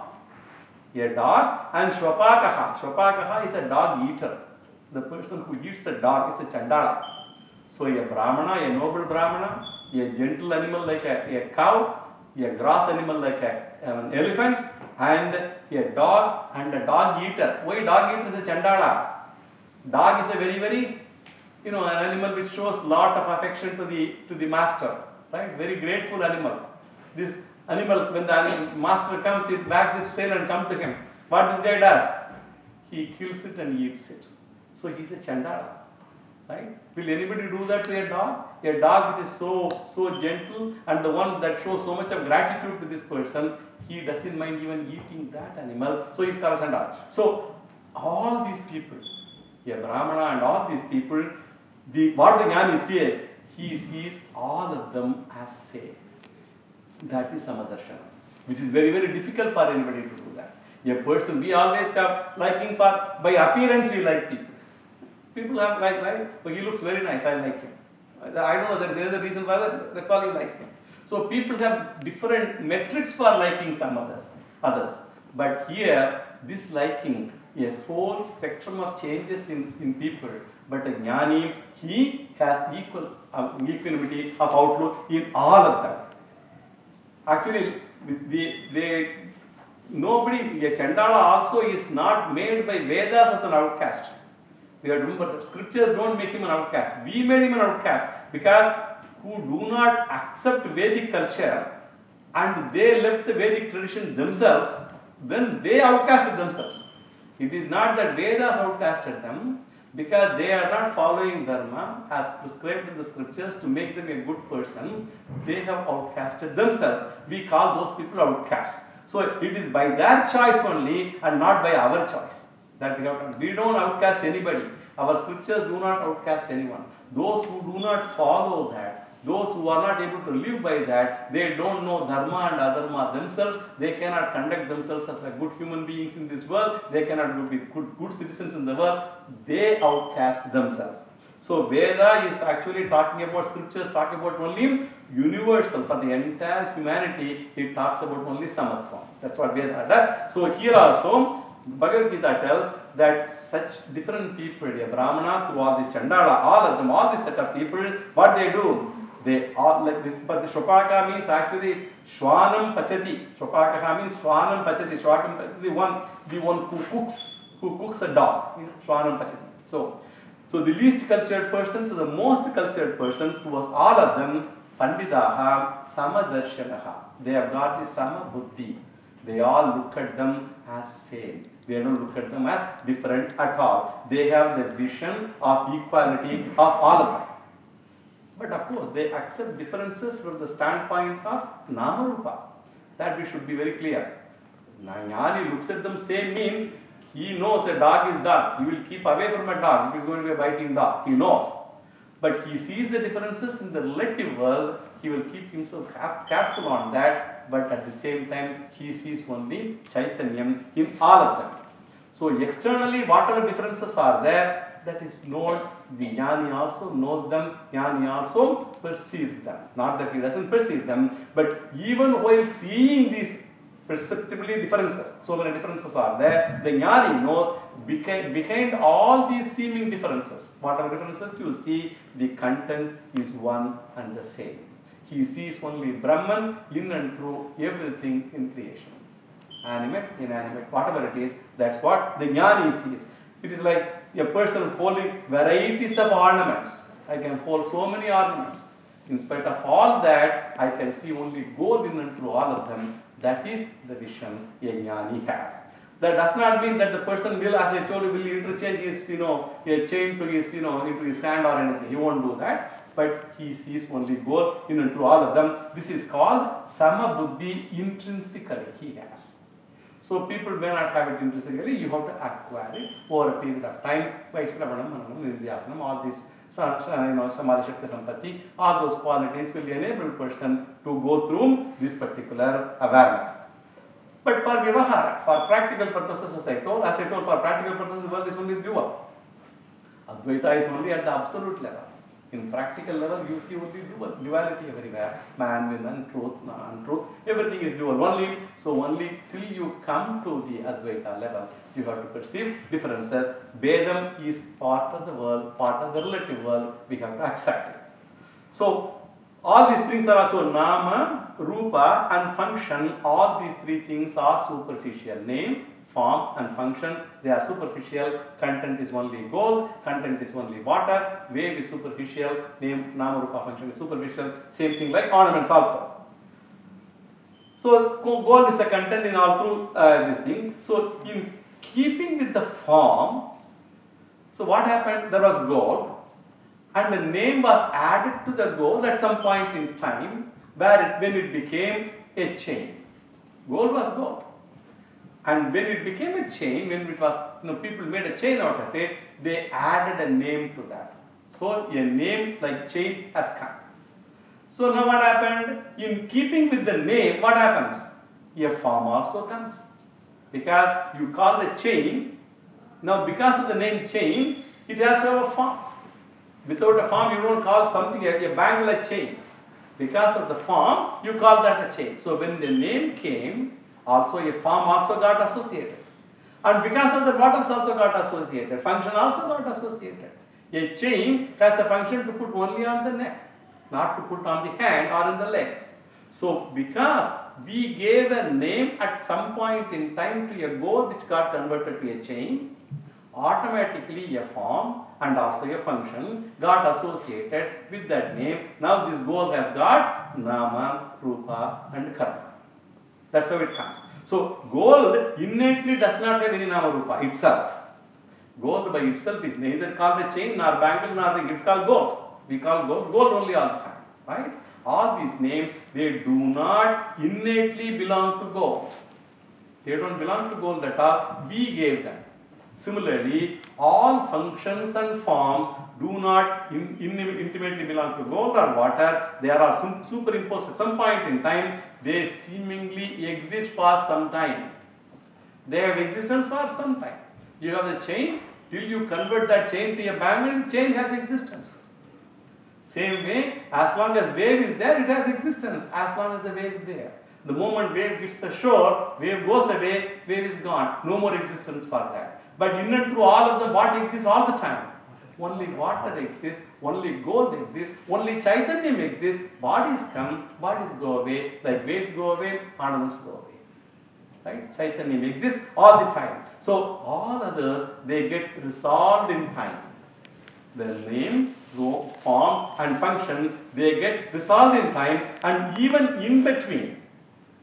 A dog. And Shvapakaha. Shvapakaha is a dog eater. The person who eats a dog is a Chandala. So a Brahmana, a noble Brahmana, a gentle animal like a, a cow, a gross animal like a, an elephant, and a dog and a dog eater. Why dog eater is a Chandala? Dog is a very, very, you know, an animal which shows lot of affection to the to the master, right? Very grateful animal. This animal, when the master comes, it wags its tail and comes to him. What this guy does? He kills it and eats it. So he is a Chandala. Right? Will anybody do that to a dog? A dog which is so so gentle and the one that shows so much of gratitude to this person, he doesn't mind even eating that animal. So he is called Chandala. So all these people, a Brahmana and all these people, the what the Jnani says, he sees all of them as same. That is Samadarshana, which is very, very difficult for anybody to do that. A person, we always have liking for, by appearance we like people. People have like, right? So he looks very nice, I like him. I don't know, there is a reason why that, that's all he likes him. So people have different metrics for liking some others. others. But here, this liking is a whole spectrum of changes in, in people. But a Jnani, he has equal um, equanimity of outlook in all of them. Actually, they, they, nobody, a Chandala also is not made by Vedas as an outcast. We have to remember that scriptures don't make him an outcast. We made him an outcast because who do not accept Vedic culture and they left the Vedic tradition themselves, then they outcasted themselves. It is not that Vedas outcasted them because they are not following Dharma as prescribed in the scriptures to make them a good person. They have outcasted themselves. We call those people outcast. So it is by their choice only and not by our choice. That we have to, we don't outcast anybody. Our scriptures do not outcast anyone. Those who do not follow that, those who are not able to live by that, they don't know Dharma and Adharma themselves. They cannot conduct themselves as a good human beings in this world. They cannot be good, good citizens in the world. They outcast themselves. So Veda is actually talking about, scriptures talk about only universal for the entire humanity. It talks about only Samatva. That's what Veda does. So here also, Bhagavad Gita tells that such different people, a Brahmana through all this Chandala, all of them, all this set of people, what they do, they all like this, but the Shopaka means actually Shwanam Pachati. Shopaka means Shwanam Pachati. Shwanam Pachati, the one, the one who cooks, who cooks a dog is Shwanam Pachati. So, so the least cultured person to the most cultured persons, towards all of them, Pandidaha Samadarshanaha. they have got the sama buddhi. They all look at them as same. They don't look at them as different at all. They have the vision of equality of all of them. But of course, they accept differences from the standpoint of Namarupa. That we should be very clear. Jnani looks at them same means he knows a dog is dog. He will keep away from a dog if he is going to be a biting dog. He knows. But he sees the differences in the relative world. He will keep himself careful on that. But at the same time, he sees only Chaitanyam in all of them. So externally, whatever differences are there, that is known. The Jnani also knows them. Jnani also perceives them. Not that he doesn't perceive them, but even while seeing these perceptibly differences, so many differences are there, the Jnani knows behind, behind all these seeming differences, whatever differences you see, the content is one and the same. He sees only Brahman in and through everything in creation. Animate, inanimate, whatever it is, that's what the Jnani sees. It is like a person holding varieties of ornaments. I can hold so many ornaments. In spite of all that, I can see only gold in and through all of them. That is the vision a Jnani has. That does not mean that the person will, as I told you, will interchange his, you know, a chain to his, you know, into his hand or anything. He won't do that. But he sees only gold in and through all of them. This is called sama buddhi intrinsically he has. So people may not have it intrinsically, you have to acquire it over a period of time by Sravanam, Mananam, Nidhyasanam, all these, you know, Samadhi Shakti Sampatti, all those qualities will enable a person to go through this particular awareness. But for Vyavahara, for practical purposes, as I told, as I told, for practical purposes, the world is only dual. Advaita is only at the absolute level. In practical level, you see only dual, duality everywhere. Man, woman, truth, untruth, everything is dual. Only, so only till you come to the Advaita level, you have to perceive differences. Vedam is part of the world, part of the relative world, we have to accept it. So, all these things are also Nama, Rupa and function. All these three things are superficial. Name, form and function, they are superficial. Content is only gold, content is only water, wave is superficial, name, Nama, Rupa, function is superficial. Same thing like ornaments also. So gold is the content in all through uh, this thing. So in keeping with the form, so what happened? There was gold and the name was added to the gold at some point in time where it, when it became a chain. Gold was gold. And when it became a chain, when it was, you know, people made a chain out of it, they added a name to that. So a name like chain has come. So now what happened? In keeping with the name, what happens? A form also comes. Because you call the chain, now because of the name chain, it has to have a form. Without a form, you don't call something a, a bangle a chain. Because of the form, you call that a chain. So when the name came, also a form also got associated. And because of that, what else also got associated? Function also got associated. A chain has a function to put only on the neck, not to put on the hand or in the leg. So because we gave a name at some point in time to a goal which got converted to a chain, automatically a form and also a function got associated with that name. Now this goal has got Nama, Rupa and Karma. That's how it comes. So gold innately does not have any Nama Rupa itself. Gold by itself is neither called a chain nor bangle nor ring. It's called gold. We call gold gold only all the time. Right? All these names, they do not innately belong to gold. They don't belong to gold at all. We gave them. Similarly, all functions and forms do not in, in, intimately belong to gold or water. They are superimposed at some point in time. They seemingly exist for some time. They have existence for some time. You have the chain, till you convert that chain to a bangle, chain has existence. Same way, as long as wave is there, it has existence, as long as the wave is there. The moment wave hits the shore, wave goes away, wave is gone. No more existence for that. But in and through all of them, what exists all the time? Only water exists, only gold exists, only Chaitanyam exists. Bodies come, bodies go away, like waves go away, ornaments go away. Right? Chaitanyam exists all the time. So all others, they get resolved in time. The name, form and function, they get resolved in time, and even in between,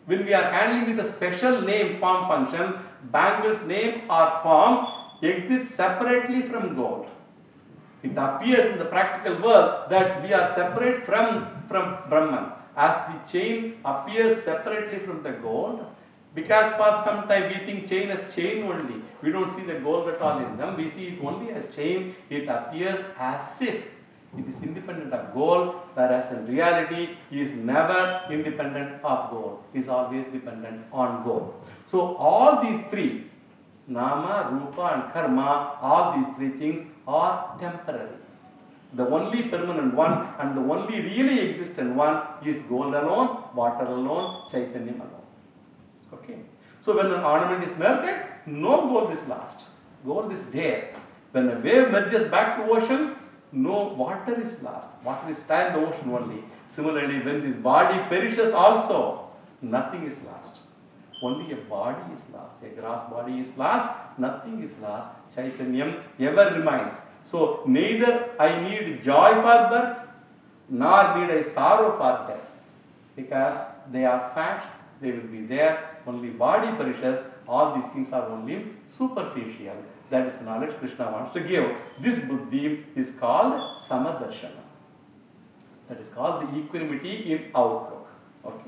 When we are handling with a special name form function, bangle's name or form exists separately from gold. It appears in the practical world that we are separate from, from Brahman, as the chain appears separately from the gold. Because for some time we think chain as chain only. We don't see the gold at all in them. We see it only as chain. It appears as if it is independent of gold, whereas in reality it is never independent of gold. It is always dependent on gold. So all these three, Nama, Rupa and Karma, all these three things are temporary. The only permanent one and the only really existent one is gold alone, water alone, Chaitanya alone. Okay. So when an ornament is melted, no gold is lost. Gold is there. When a wave merges back to ocean, no water is lost. Water is still in the ocean only. Similarly, when this body perishes also, nothing is lost. Only a body is lost. A grass body is lost, nothing is lost. Chaitanyam ever remains. So neither I need joy for birth, nor need I sorrow for death. Because they are facts, they will be there. Only body perishes. All these things are only superficial. That is the knowledge Krishna wants to give. This buddhi is called samadarshana. That is called the equanimity in outlook. Okay.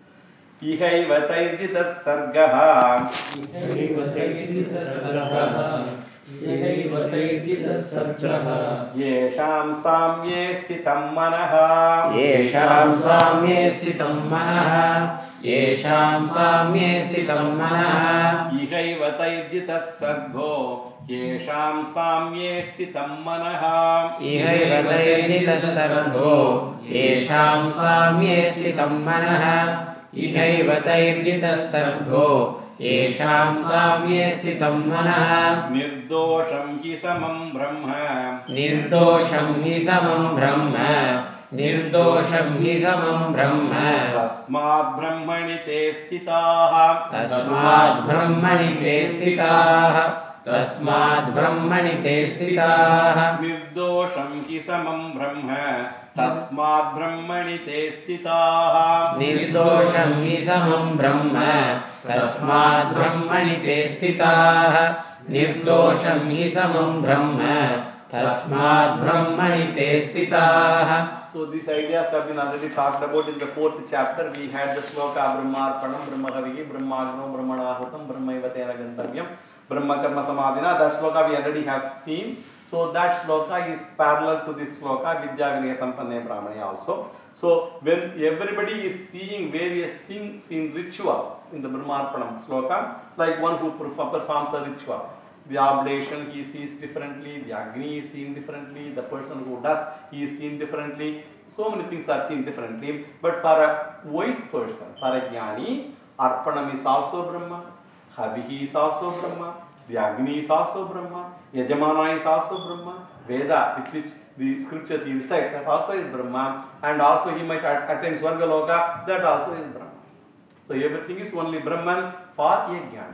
Ihaiva tairjita sargaha. Ihaiva tairjita sargaha. Ihaiva tairjita sargaha. Yesham samye sthitam manaha. Yesham samye sthitam manaha. Yesham samye sthitam manaha. Ihaiva tairjita sargo. Yesham samye sthitam manaha. Ihaiva tairjita sargo. Yesham samye sthitam manaha. Ihaiva tairjita sargo. Yesham samye sthitam manaha. Nirdosham hi samam brahma. Nirdosham hi samam brahma. Nirdosham hi samam brahma. Tasmad brahmani te sthitaha. Tasmad brahmani te sthitaha. Tasmad brahmani te sthitaha. Nirdosham hi samam brahma. Tasmad brahmani te sthitaha. Nirdosham hi samam brahma. Tasmad brahmani te sthitaha. Nirdosham hi samam brahma. Tasmad brahmani te sthitaha. So these ideas have been already talked about in the fourth chapter. We had the sloka Brahmarpanam, Brahmahavihi, Brahmagno, Brahmanahutam, Brahmaiva tena gantavyam, Brahma karma samadhina. That sloka we already have seen. So that shloka is parallel to this shloka, Vidya Vinaya Sampanne Brahmane also. So when everybody is seeing various things in ritual, in the Brahmarpanam shloka, like one who performs a ritual, the oblation he sees differently, the Agni is seen differently, the person who does, he is seen differently. So many things are seen differently. But for a wise person, for a Jnani, Arpanam is also Brahma, Havihi is also Brahma, the Agni is also Brahma, Yajamana is also Brahma, Veda, with which the scriptures he recites, that also is Brahma, and also he might attain Swargaloka, that also is Brahma. So everything is only Brahman for a Jnani.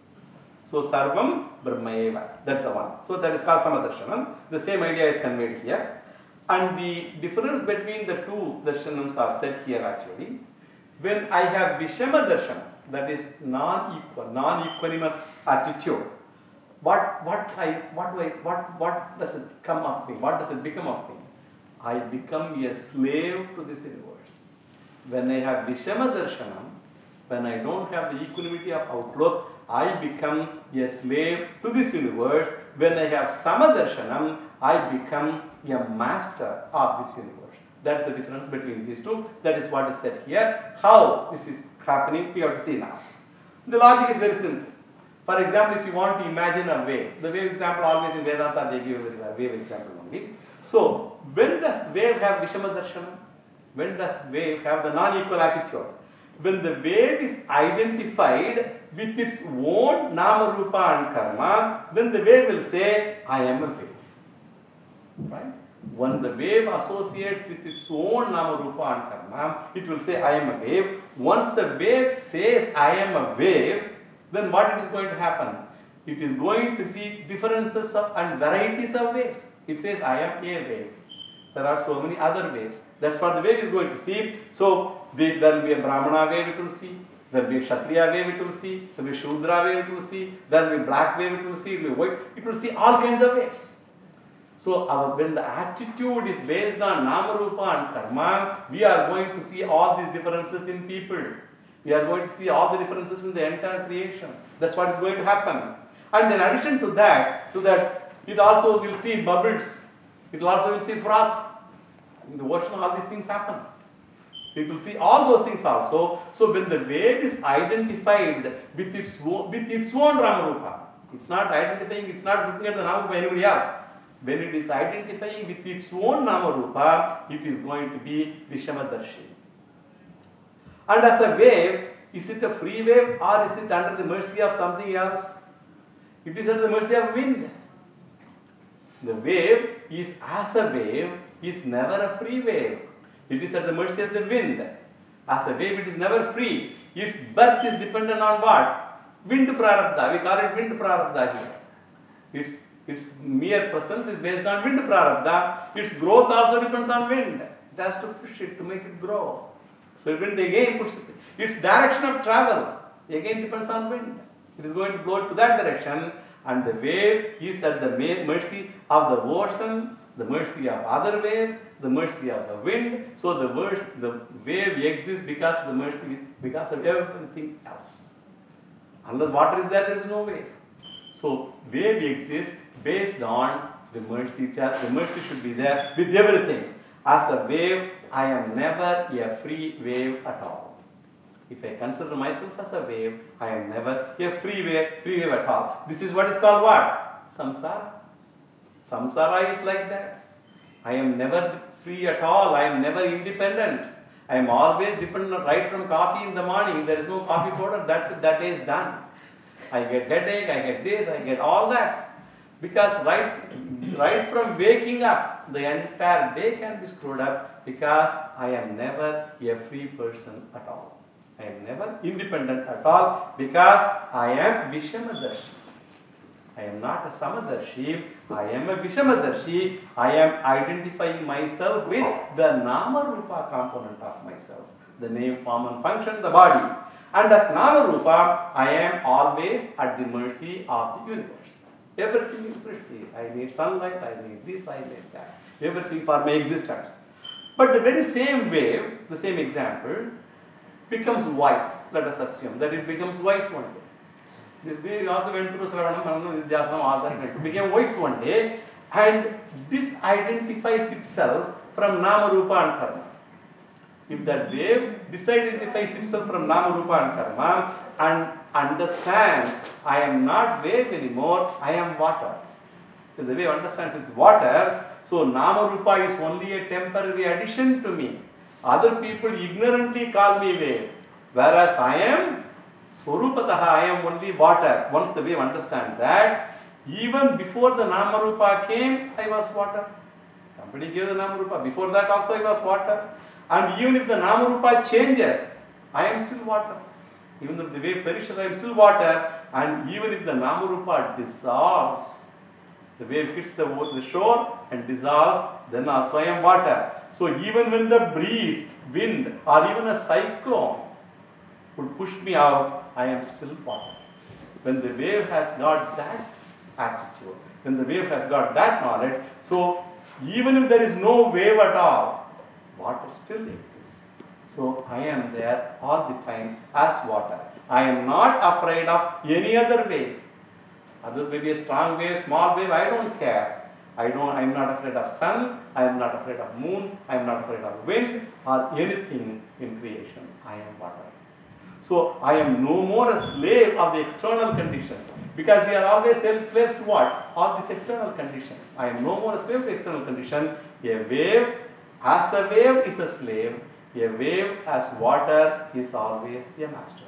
So Sarvam Brahmaeva. That's the one. So that is called Samadarshana. The same idea is conveyed here. And the difference between the two darshanams are said here actually. When I have Vishama Darshana, that is non-equal, non-equanimous attitude, what what I what do I what what does it come of me? What does it become of me? I become a slave to this universe. When I have Vishama Darshanam, when I don't have the equanimity of outlook, I become a slave to this universe. When I have Samadarshanam, I become a master of this universe. That's the difference between these two. That is what is said here. How this is happening, we have to see now. The logic is very simple. For example, if you want to imagine a wave, the wave example always in Vedanta they give a wave example only. So, when does wave have Vishama Darshanam? When does wave have the non-equal attitude? When the wave is identified with its own Nama, Rupa and Karma, then the wave will say, I am a wave. Right? When the wave associates with its own Nama, Rupa and Karma, it will say, I am a wave. Once the wave says, I am a wave, then what it is going to happen? It is going to see differences of and varieties of waves. It says, I am a wave. There are so many other waves. That's what the wave is going to see. So, the, there will be a Brahmana wave it will see. There will be Kshatriya wave, it will see. There will be Shudra wave, it will see. There will be black wave, it will see. It will be white. It will see all kinds of waves. So our, when the attitude is based on Nama Rupa and Karma, we are going to see all these differences in people. We are going to see all the differences in the entire creation. That's what is going to happen. And in addition to that, to that, it also will see bubbles. It will also will see froth. In the ocean, all these things happen. It will see all those things also. So when the wave is identified with its own, with its own Ramarupa, it's not identifying, it's not looking at the Namarupa of anybody else. When it is identifying with its own Namarupa, it is going to be Vishamadarshi. And as a wave, is it a free wave or is it under the mercy of something else? It is under the mercy of wind. The wave is as a wave is never a free wave. It is at the mercy of the wind. As a wave, it is never free. Its birth is dependent on what? Wind prarabdha. We call it wind prarabdha here. Its, its mere presence is based on wind prarabdha. Its growth also depends on wind. It has to push it to make it grow. So wind again pushes it. Its direction of travel again depends on wind. It is going to blow to that direction, and the wave is at the mercy of the ocean, the mercy of other waves, the mercy of the wind. So the, verse, the wave exists because of the mercy, because of everything else. Unless water is there, there is no wave. So wave exists based on the mercy. The mercy should be there with everything. As a wave, I am never a free wave at all. If I consider myself as a wave, I am never a free wave, free wave at all. This is what is called what? Samsara. Samsara is like that. I am never free at all. I am never independent. I am always dependent. Right from coffee in the morning, there is no coffee powder. That's it. That day is done. I get headache. I get this. I get all that. Because right, right from waking up, the entire day can be screwed up because I am never a free person at all. I am never independent at all because I am Vishamadarshi. I am not a Samadarshi. I am a Vishamadarshi. I am identifying myself with the Nama Rupa component of myself. The name, form and function, the body. And as Nama Rupa, I am always at the mercy of the universe. Everything is Srishti. I need sunlight, I need this, I need that. Everything for my existence. But the very same wave, the same example, becomes wise. Let us assume that it becomes wise one day. This wave also went through Sravanam, Mananam, Nidhyasana, all that. It became wise one day, and this identifies itself from Nama, Rupa and Karma. If that wave disidentifies itself from Nama, Rupa and Karma and understands, I am not wave anymore, I am water. So the wave understands it's water, so Nama Rupa is only a temporary addition to me. Other people ignorantly call me wave, whereas I am Swarupataha, I am only water. Once the wave understands that, even before the Nama Rupa came, I was water. Somebody gave the Nama Rupa. Before that also I was water. And even if the Nama Rupa changes, I am still water. Even if the wave perishes, I am still water. And even if the Nama Rupa dissolves, the wave hits the, the shore and dissolves, then also I am water. So even when the breeze, wind, or even a cyclone would push me out, I am still water. When the wave has got that attitude, when the wave has got that knowledge, so even if there is no wave at all, water still exists. So I am there all the time as water. I am not afraid of any other wave. Others may be a strong wave, small wave, I don't care. I don't, I am not afraid of sun, I am not afraid of moon, I am not afraid of wind or anything in creation. I am water. So I am no more a slave of the external conditions, because we are always slaves to what? All these external conditions. I am no more a slave to external condition. A wave, as a wave, is a slave. A wave as water is always a master.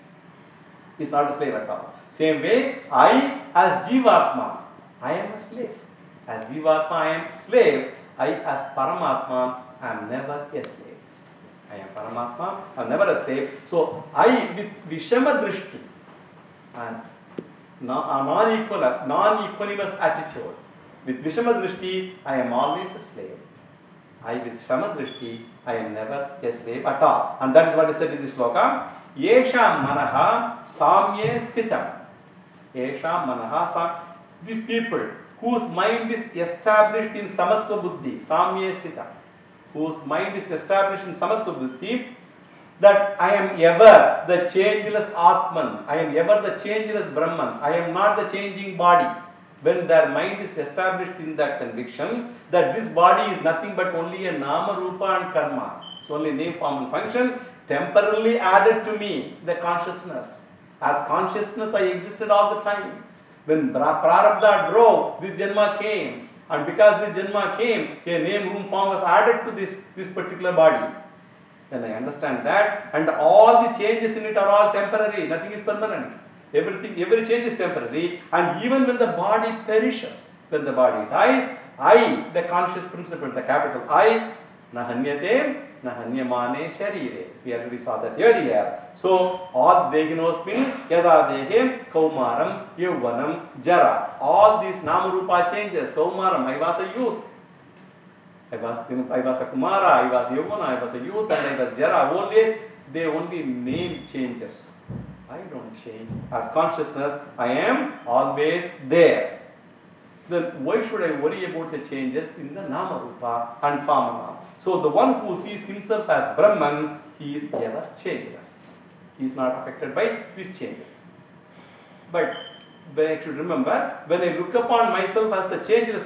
Is not a slave at all. Same way, I as Jivatma, I am a slave. As Jivatma, I am a slave. I as Paramatma, I am never a slave. I am Paramatma, I am never a slave. So I with Vishama Drishti and non-equalous, non-equanimous attitude, with Vishama Drishti, I am always a slave. I with Shama Drishti, I am never a slave at all. And that is what is said in this sloka. Yesham manaha samye sthitam. Yesham manaha sam. These people whose mind is established in samatva buddhi, samye sthitam, whose mind is established in samatva buddhi, that I am ever the changeless Atman, I am ever the changeless Brahman, I am not the changing body. When their mind is established in that conviction that this body is nothing but only a nama, rupa and karma, it's only name, form and function, temporarily added to me, the consciousness. As consciousness I existed all the time. When prarabdha drove, this janma came, and because this janma came, a name, room, form was added to this, this particular body. Then I understand that, and all the changes in it are all temporary, nothing is permanent. Everything, every change is temporary, and even when the body perishes, when the body dies, I, the conscious principle, the capital I, nahanyate, nahanyamane sharire. We already saw that earlier. So, all deginos means yada dehem, kaumaram, yauvanam, jara. All these namarupa changes, kaumaram, I was a youth. I was, I was a Kumara, I was Yavana, I was a youth, and I was Jara. Old age, they only name changes. I don't change. As consciousness, I am always there. Then why should I worry about the changes in the Nama Rupa and Phamana? So the one who sees himself as Brahman, he is ever changeless. He is not affected by these changes. But I should remember, when I look upon myself as the changeless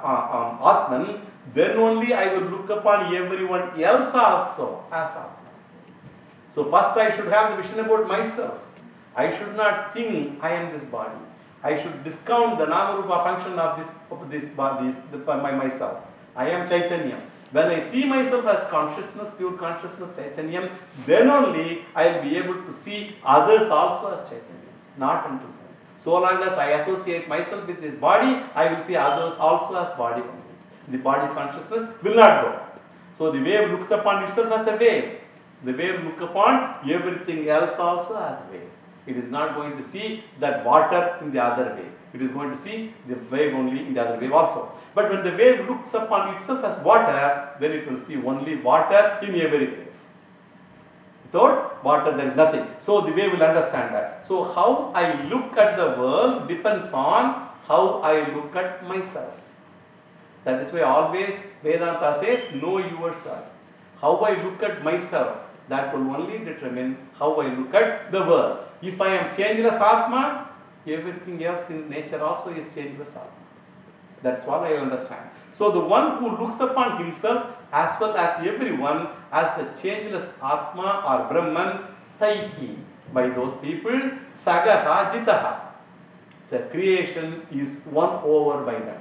Atman, then only I will look upon everyone else also as Atman. So first I should have the vision about myself. I should not think I am this body. I should discount the Namarupa function of this, of this body, my myself. I am Chaitanya. When I see myself as consciousness, pure consciousness, Chaitanya, then only I will be able to see others also as Chaitanya, not until then. So long as I associate myself with this body, I will see others also as body only. The body consciousness will not go. So the wave looks upon itself as a wave. The wave looks upon everything else also as a wave. It is not going to see that water in the other wave. It is going to see the wave only in the other wave also. But when the wave looks upon itself as water, then it will see only water in every wave. Without water, there is nothing. So the wave will understand that. So how I look at the world depends on how I look at myself. That is why always Vedanta says, know yourself. How I look at myself, that will only determine how I look at the world. If I am changeless Atma, everything else in nature also is changeless Atma. That's what I understand. So the one who looks upon himself as well as everyone as the changeless Atma or Brahman, Taihi, by those people, Sagaha Jitaha. The creation is won over by them.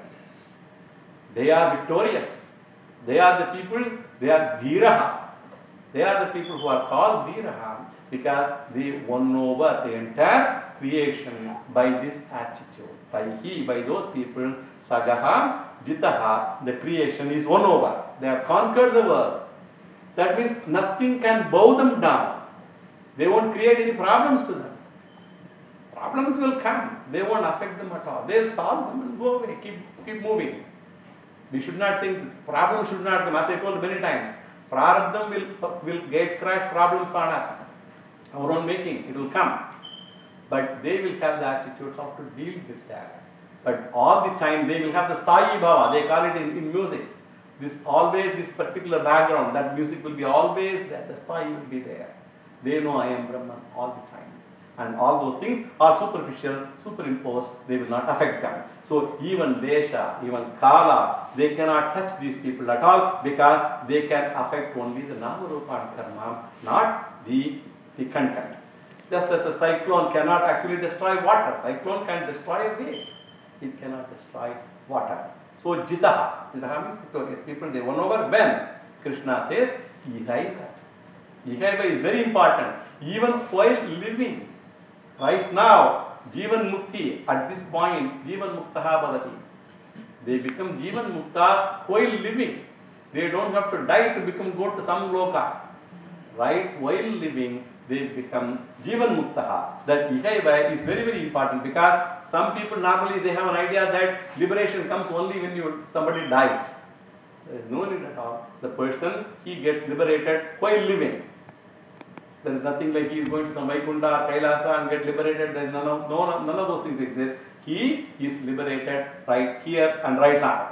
They are victorious. They are the people, they are Dhiraha. They are the people who are called Dhiraha because they won over the entire creation by this attitude. By he, by those people, Sagaha, Jitaha, the creation is won over. They have conquered the world. That means nothing can bow them down. They won't create any problems to them. Problems will come. They won't affect them at all. They'll solve them and go away. Keep, keep moving. We should not think, problem should not come. As I told many times, Prarabdham will, will gate crash problems on us. Our own making, it will come. But they will have the attitude how to deal with that. But all the time they will have the Sthayi Bhava, they call it in, in music. This always, this particular background, that music will be always there, the Sthayi will be there. They know I am Brahman all the time. And all those things are superficial, superimposed, they will not affect them. So even Desha, even Kala, they cannot touch these people at all because they can affect only the Nama, Rupa and Karma, not the, the content. Just as a cyclone cannot actually destroy water, cyclone can destroy a wave. It cannot destroy water. So Jitaha, Jitaha means victorious people, they won over when Krishna says, Ihaiva. Ihaiva is very important. Even while living, right now, Jivan Mukti, at this point, Jivan Muktaha Bhavati. They become Jivan Muktas while living. They don't have to die to become go to some loka. Right? While living, they become Jivan Muktaha. That Ihaiva is very, very important because some people normally they have an idea that liberation comes only when you somebody dies. There is no need at all. The person, he gets liberated while living. There is nothing like he is going to some Vaikunta or Kailasa and get liberated. There is none of, no, none of those things exist. He is liberated right here and right now.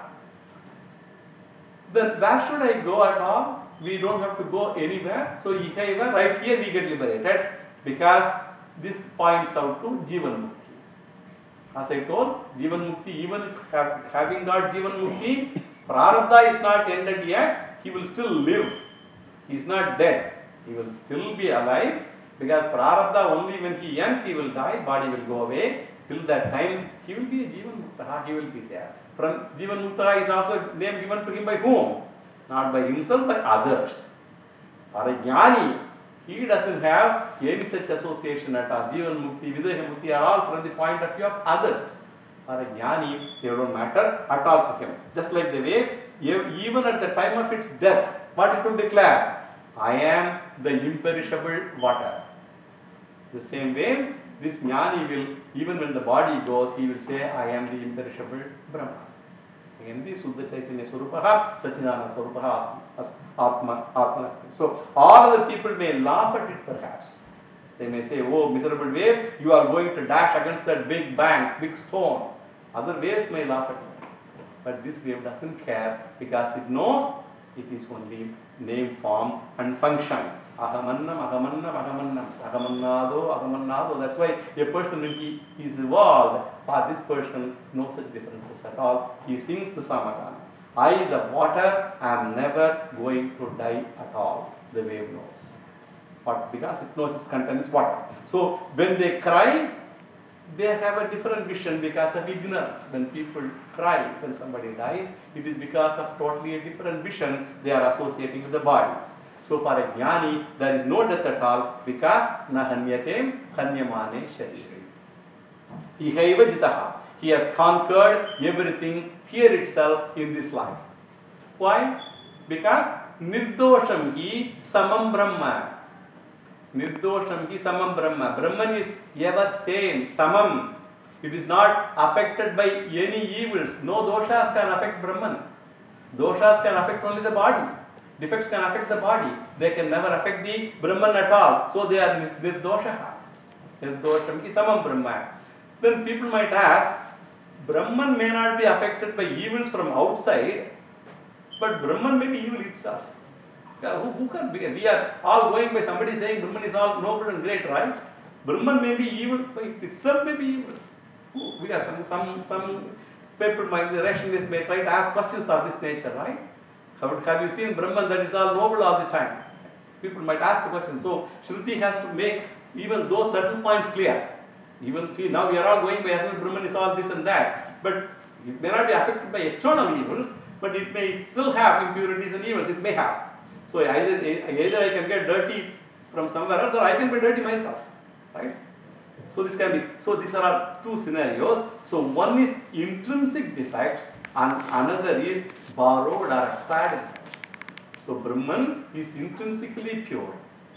Then where should I go at all? We don't have to go anywhere. So Ihaiva, right here we get liberated because this points out to Jivan Mukti. As I told, Jivan Mukti, even if have, having got Jivan Mukti, Prarabdha is not ended yet, he will still live. He is not dead. He will still be alive because Prarabdha only when he ends he will die, body will go away. Till that time he will be a Jivan Mukta, he will be there. From Jivan Mukta is also a name given to him by whom? Not by himself, by others. For a Jnani, he doesn't have any such association at all. Jivan Mukti, Videha Mukti are all from the point of view of others. For a Jnani, they don't matter at all to him. Just like the way, even at the time of its death, what it will declare? I am the imperishable water. The same way, this Jnani will, even when the body goes, he will say, I am the imperishable Brahma. I am the Suddha Chaitanya Swarupaha, Satchidananda Swarupaha, Atma, Atmanasti. So, all other people may laugh at it perhaps. They may say, oh, miserable wave, you are going to dash against that big bank, big stone. Other waves may laugh at it. But this wave doesn't care because it knows it is only name, form and function. Ahamannam, ahamannam, ahamannam. Ahamannado, ahamannado. That's why a person when he is evolved, or this person knows such differences at all. He sings the Samadana. I, the water, am never going to die at all. The wave knows. But because it knows its content is water. So when they cry, they have a different vision because of ignorance. When people cry when somebody dies, it is because of totally a different vision they are associating with the body. So for a Jnani, there is no death at all because na hanyate hanyamane shariri. Ihaiva jitaha. He has conquered everything here itself in this life. Why? Because nirdosham hi samam brahma. Nirdosham hi samam Brahma. Brahman is ever same, samam. It is not affected by any evils. No doshas can affect Brahman. Doshas can affect only the body. Defects can affect the body. They can never affect the Brahman at all. So they are nirdoshaha. Nirdosham hi samam Brahma. Then people might ask, Brahman may not be affected by evils from outside, but Brahman may be evil itself. Who, who can be? We are all going by somebody saying Brahman is all noble and great, right? Brahman may be evil, but itself may be evil. We are some some some people might, the rationalists may try to ask questions of this nature, right? Have, have you seen Brahman that is all noble all the time? People might ask the question. So Shruti has to make even those certain points clear. Even see, now we are all going by as if Brahman is all this and that, but it may not be affected by external evils, but it may still have impurities and evils. It may have. So either, either I can get dirty from somewhere else, or I can be dirty myself, right? So this can be. So these are two scenarios. So one is intrinsic defect, and another is borrowed or acquired defect. So Brahman is intrinsically pure,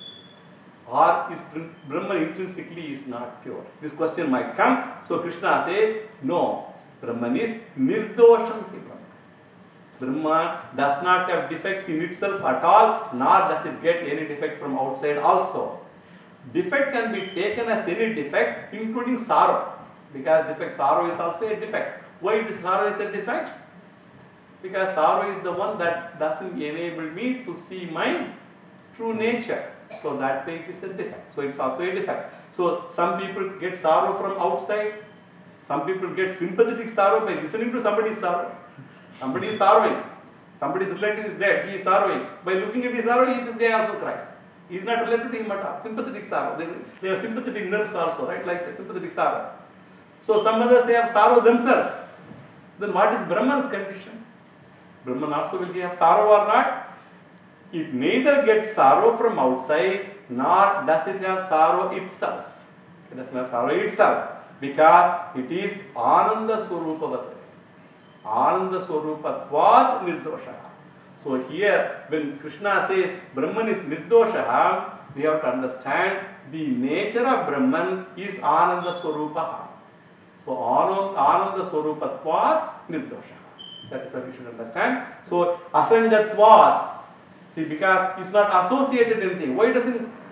or is Brahman intrinsically is not pure? This question might come. So Krishna says, no, Brahman is nirdosham hi Brahman. Brahman does not have defects in itself at all, nor does it get any defect from outside also. Defect can be taken as any defect, including sorrow, because defect, sorrow is also a defect. Why this sorrow is a defect? Because sorrow is the one that doesn't enable me to see my true nature. So that way it is a defect. So it's also a defect. So some people get sorrow from outside. Some people get sympathetic sorrow by listening to somebody's sorrow. Somebody is sorrowing. Somebody's relative is dead. He is sorrowing. By looking at his sorrow, this guy also cries. He is not related to him at all. Sympathetic sorrow. They, they have sympathetic nerves also, right? Like a sympathetic sorrow. So some others, they have sorrow themselves. Then what is Brahman's condition? Brahman also will have sorrow or not? It neither gets sorrow from outside, nor does it have sorrow itself. It doesn't have sorrow itself, because it is Ananda Swarupavata. Ananda Swarupatvat Nirdoshaha. So here, when Krishna says Brahman is Nirdoshaha, we have to understand the nature of Brahman is Ananda Swarupaha. So Ananda Swarupatvat Nirdoshaha. That is what we should understand. So Asanjatvat. See, because it's not associated anything. Why doesn't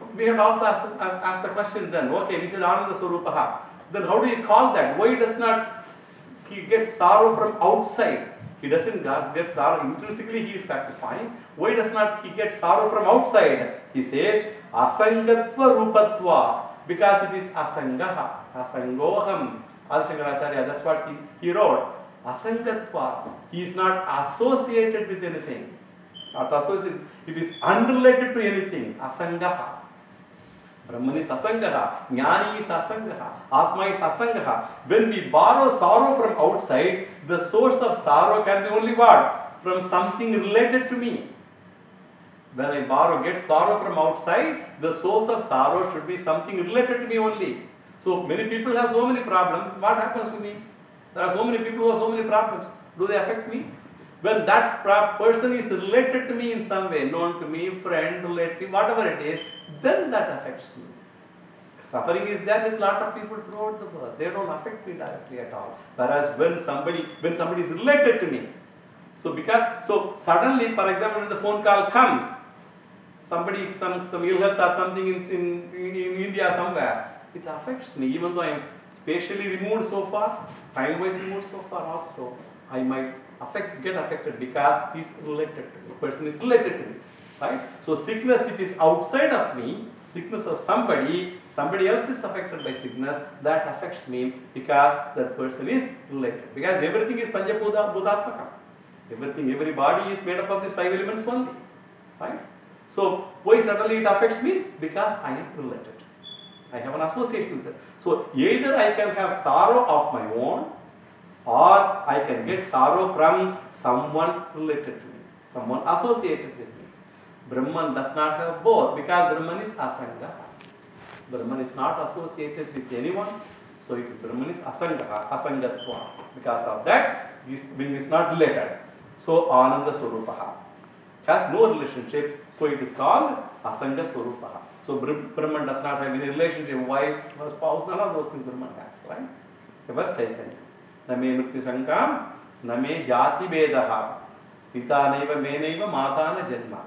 we have also asked, asked the question then, okay, we said Ananda Swarupaha. Then how do you call that? Why does not he get sorrow from outside? He doesn't get sorrow. Intrinsically he is satisfying. Why does not he get sorrow from outside? He says, Asangatva Rupatva. Because it is Asangaha. Asangoham. Adi Shankaracharya, that's what he, he wrote. Asangatva. He is not associated with anything. Not associated. It is unrelated to anything. Asangaha. Brahman is asangaha, jnani is asangaha, atma is asangaha. When we borrow sorrow from outside, the source of sorrow can be only what? From something related to me. When I borrow, get sorrow from outside, the source of sorrow should be something related to me only. So many people have so many problems. What happens to me? There are so many people who have so many problems. Do they affect me? When that person is related to me in some way, known to me, friend, relative, whatever it is, then that affects me. Suffering is there with a lot of people throughout the world. They don't affect me directly at all. Whereas when somebody, when somebody is related to me, so because, so suddenly, for example, when the phone call comes, somebody, some, some ill health or something in, in, in, in India somewhere, it affects me, even though I am spatially removed so far, time-wise removed so far also, I might affect, get affected because he is related to me, the person is related to me, right? So sickness which is outside of me, sickness of somebody, somebody else is affected by sickness, that affects me because that person is related. Because everything is Panjabhuta Bhutatmaka. Everything, every body is made up of these five elements only, right? So why suddenly it affects me? Because I am related. I have an association with it. So either I can have sorrow of my own, or I can get sorrow from someone related to me, someone associated with me. Brahman does not have both because Brahman is asanga. Brahman is not associated with anyone, so it, Brahman is asangaha, asangatva. Because of that, this being is not related. So Ananda Swarupaha has no relationship, so it is called Asanga Swarupaha. So Brahman does not have any relationship, wife, spouse, none of those things Brahman has, right? Ever Chaitanya. Name Mukti Sankam, Name Jati Vedaha, Pita Neva Meneva Mata na Janma.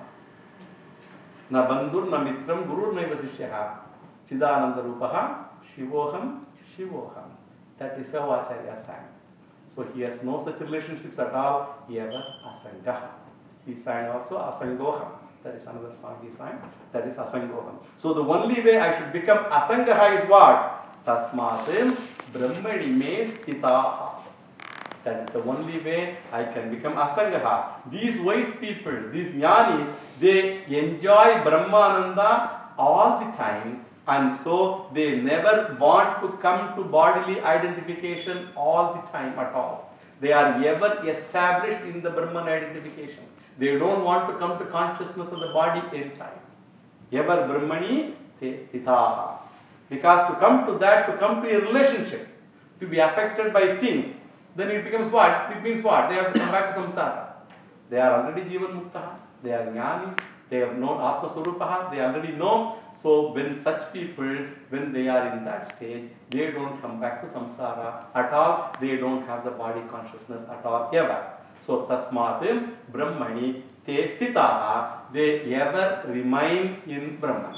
Na Bandhur, na Mitram, Guru Neva Sishyaha, Chidananda Rupaha, Shivoham, Shivoham. That is how Acharya sang. So he has no such relationships at all, he ever Asangaha. He sang also Asangoham. That is another song he sang. That is Asangoham. So the only way I should become Asangaha is what? Tasmatim Brahmani me stitaha. That is the only way I can become Asangaha. These wise people, these jnanis, they enjoy Brahmananda all the time, and so they never want to come to bodily identification all the time at all. They are ever established in the Brahman identification. They don't want to come to consciousness of the body anytime. Ever Brahmani te stitaha. Because to come to that, to come to a relationship, to be affected by things, then it becomes what? It means what? They have to come back to samsara. They are already Jivan Muktaha, they are jnanis, they have known Atma Swarupaha, they already know. So when such people, when they are in that stage, they don't come back to samsara at all, they don't have the body consciousness at all, ever. So Tasmatim Brahmani te stitaha, they ever remain in Brahman.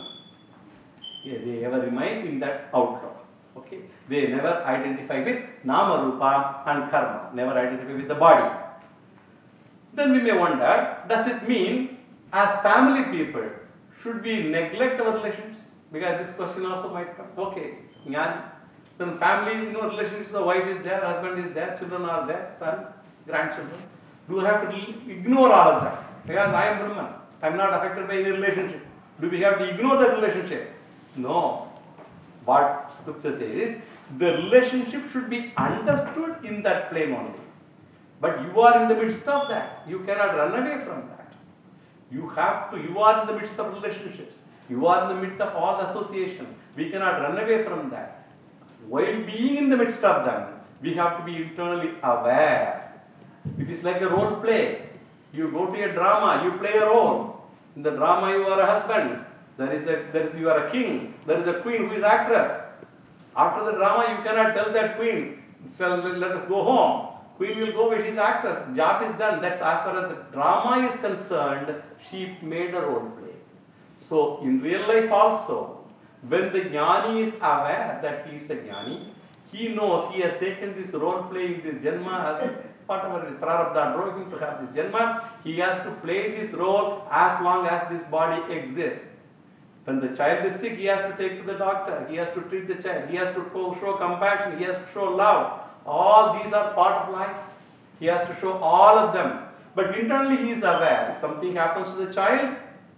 They ever remain in that outlook. Okay, they never identify with Nama Rupa and Karma, never identify with the body. Then we may wonder, does it mean as family people, should we neglect our relations? Because this question also might come. Okay, then family, you know, relationships, the wife is there, husband is there, children are there, son, grandchildren. Do we have to ignore all of that? Because I am Brahman, I am not affected by any relationship. Do we have to ignore that relationship? No. What scripture says is, the relationship should be understood in that plane only. But you are in the midst of that. You cannot run away from that. You have to, you are in the midst of relationships. You are in the midst of all association. We cannot run away from that. While being in the midst of them, we have to be internally aware. It is like a role play. You go to a drama, you play a role. In the drama you are a husband. There is a, there is, you are a king. There is a queen who is actress. After the drama, you cannot tell that queen, so let us go home. Queen will go where she is actress. Job is done. That's as far as the drama is concerned, she made a role play. So in real life also, when the jnani is aware that he is a jnani, he knows he has taken this role play in this janma as whatever is prarabdha drove him to have this janma, he has to play this role as long as this body exists. When the child is sick, he has to take to the doctor, he has to treat the child, he has to show compassion, he has to show love. All these are part of life. He has to show all of them. But internally he is aware. If something happens to the child,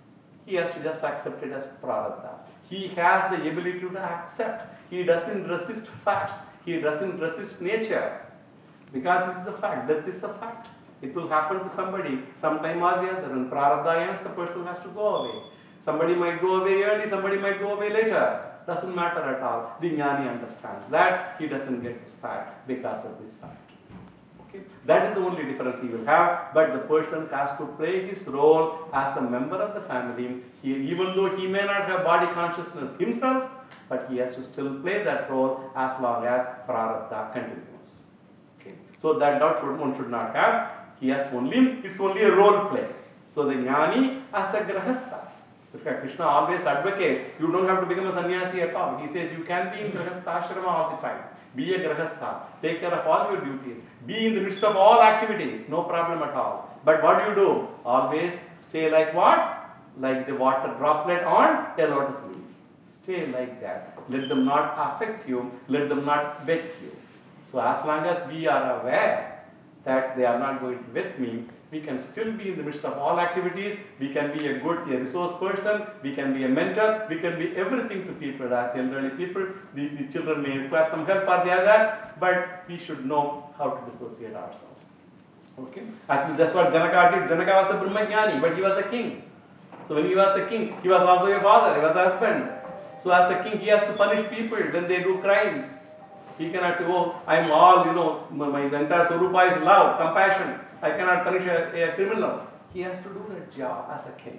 he has to just accept it as prarabdha. He has the ability to accept. He doesn't resist facts. He doesn't resist nature. Because this is a fact. Death is a fact. It will happen to somebody sometime or the other. When prarabdha ends, the person has to go away. Somebody might go away early, somebody might go away later. Doesn't matter at all. The jnani understands that. He doesn't get this fact because of this fact. Okay? That is the only difference he will have. But the person has to play his role as a member of the family. He, even though he may not have body consciousness himself, but he has to still play that role as long as prarabdha continues. Okay? So that doubt should, one should not have. He has only, it's only a role play. So the jnani as a grahastha. Krishna always advocates, you don't have to become a sannyasi at all. He says you can be in grahastha ashrama all the time. Be a grahastha. Take care of all your duties. Be in the midst of all activities. No problem at all. But what do you do? Always stay like what? Like the water droplet on a lotus leaf. Stay like that. Let them not affect you. Let them not wet you. So as long as we are aware that they are not going to wet me, we can still be in the midst of all activities. We can be a good a resource person. We can be a mentor. We can be everything to people as elderly people. The, the children may require some help or the other, but we should know how to dissociate ourselves. Okay? Actually, that's what Janaka did. Janaka was a Brahmajnani, but he was a king. So when he was a king, he was also a father, he was a husband. So as a king, he has to punish people when they do crimes. He cannot say, oh, I am all, you know, my, my entire Swarupa is love, compassion. I cannot punish a, a criminal. He has to do that job as a king.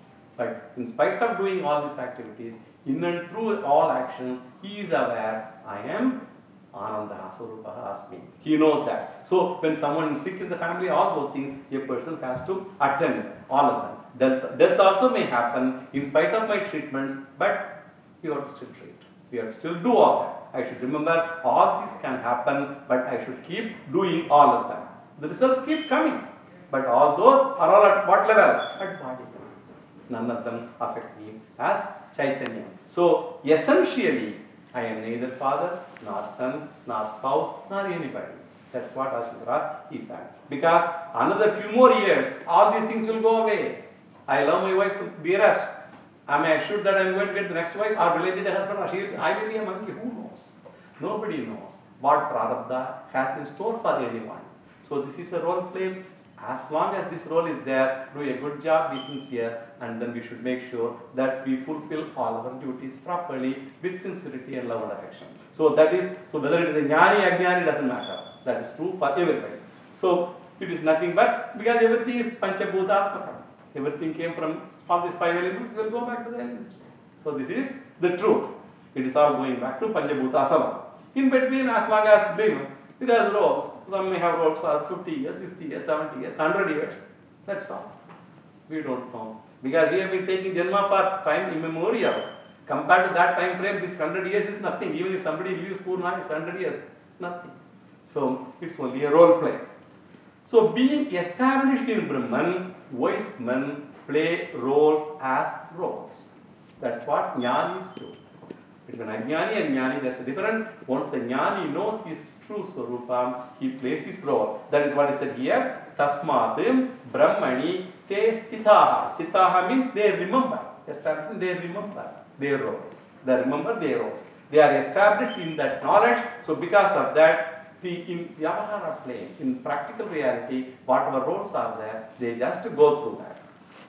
But in spite of doing all these activities, in and through all actions, he is aware, I am Ananda, Swarupa Asmi. He knows that. So when someone is sick in the family, all those things, a person has to attend all of them. Death, death also may happen in spite of my treatments, but we have to still treat. We have to still do all that. I should remember all these can happen, but I should keep doing all of them. The results keep coming, but all those are all at what level? At body level. None of them affect me as Chaitanya. So essentially, I am neither father, nor son, nor spouse, nor anybody. That's what Ashindra is saying. Because another few more years, all these things will go away. I love my wife to be rest. Am I assured that I am going to get the next wife, or will I be the husband, or she, I will be a monkey? Who knows? Nobody knows what prarabdha has in store for anyone. So this is a role play. As long as this role is there, do a good job, be sincere, and then we should make sure that we fulfill all our duties properly with sincerity and love and affection. So that is, so whether it is a jnani or ajnani doesn't matter. That is true for everybody. So it is nothing but, because everything is panchabhutatmaka. Everything came from all these five elements, we will go back to the elements. So this is the truth. It is all going back to panchabhutasava. In between, as long as live, it has roles. Some may have roles for fifty years, sixty years, seventy years, one hundred years. That's all. We don't know. Because we have been taking Janma for time immemorial. Compared to that time frame, this one hundred years is nothing. Even if somebody lives Purna, it's one hundred years. It's nothing. So, it's only a role play. So, being established in Brahman, wise men play roles as roles. That's what jnanis do. Between ajnani and jnani, there's a difference. Once the jnani knows his true swarupa, he plays his role. That is what is said here. Tasmatim brahmani te sthitaha. Sthitaha means they remember. Established, they remember their roles. They remember their roles. They are established in that knowledge. So because of that, the in vyavahara play, in practical reality, whatever roles are there, they just go through that.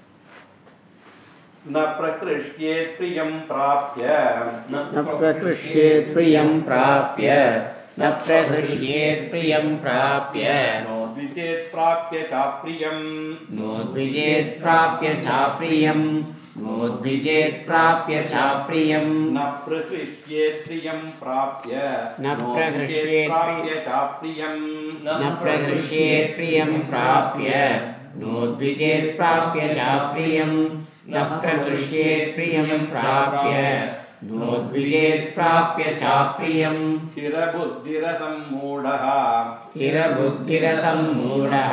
न प्रकृष्येत् प्रियं प्राप्य न प्रकृष्येत् प्रियं प्राप्य न प्रकृष्येत् प्रियं प्राप्य नोद्विजेत् प्राप्य चाप्रियं नोद्विजेत् प्राप्य चाप्रियं नोद्विजेत् प्राप्य चाप्रियं न प्रकृष्येत् प्रियं प्राप्य न प्रकृष्येत् प्राप्य चाप्रियं न प्रकृष्येत् प्रियं प्राप्य नोद्विजेत् प्राप्य चाप्रियं न प्रहृष्येत् प्रियं प्राप्य नोद्विजेत् प्राप्य चाप्रियम् स्थिरबुद्धिरसम्मूढः स्थिरबुद्धिरसम्मूढः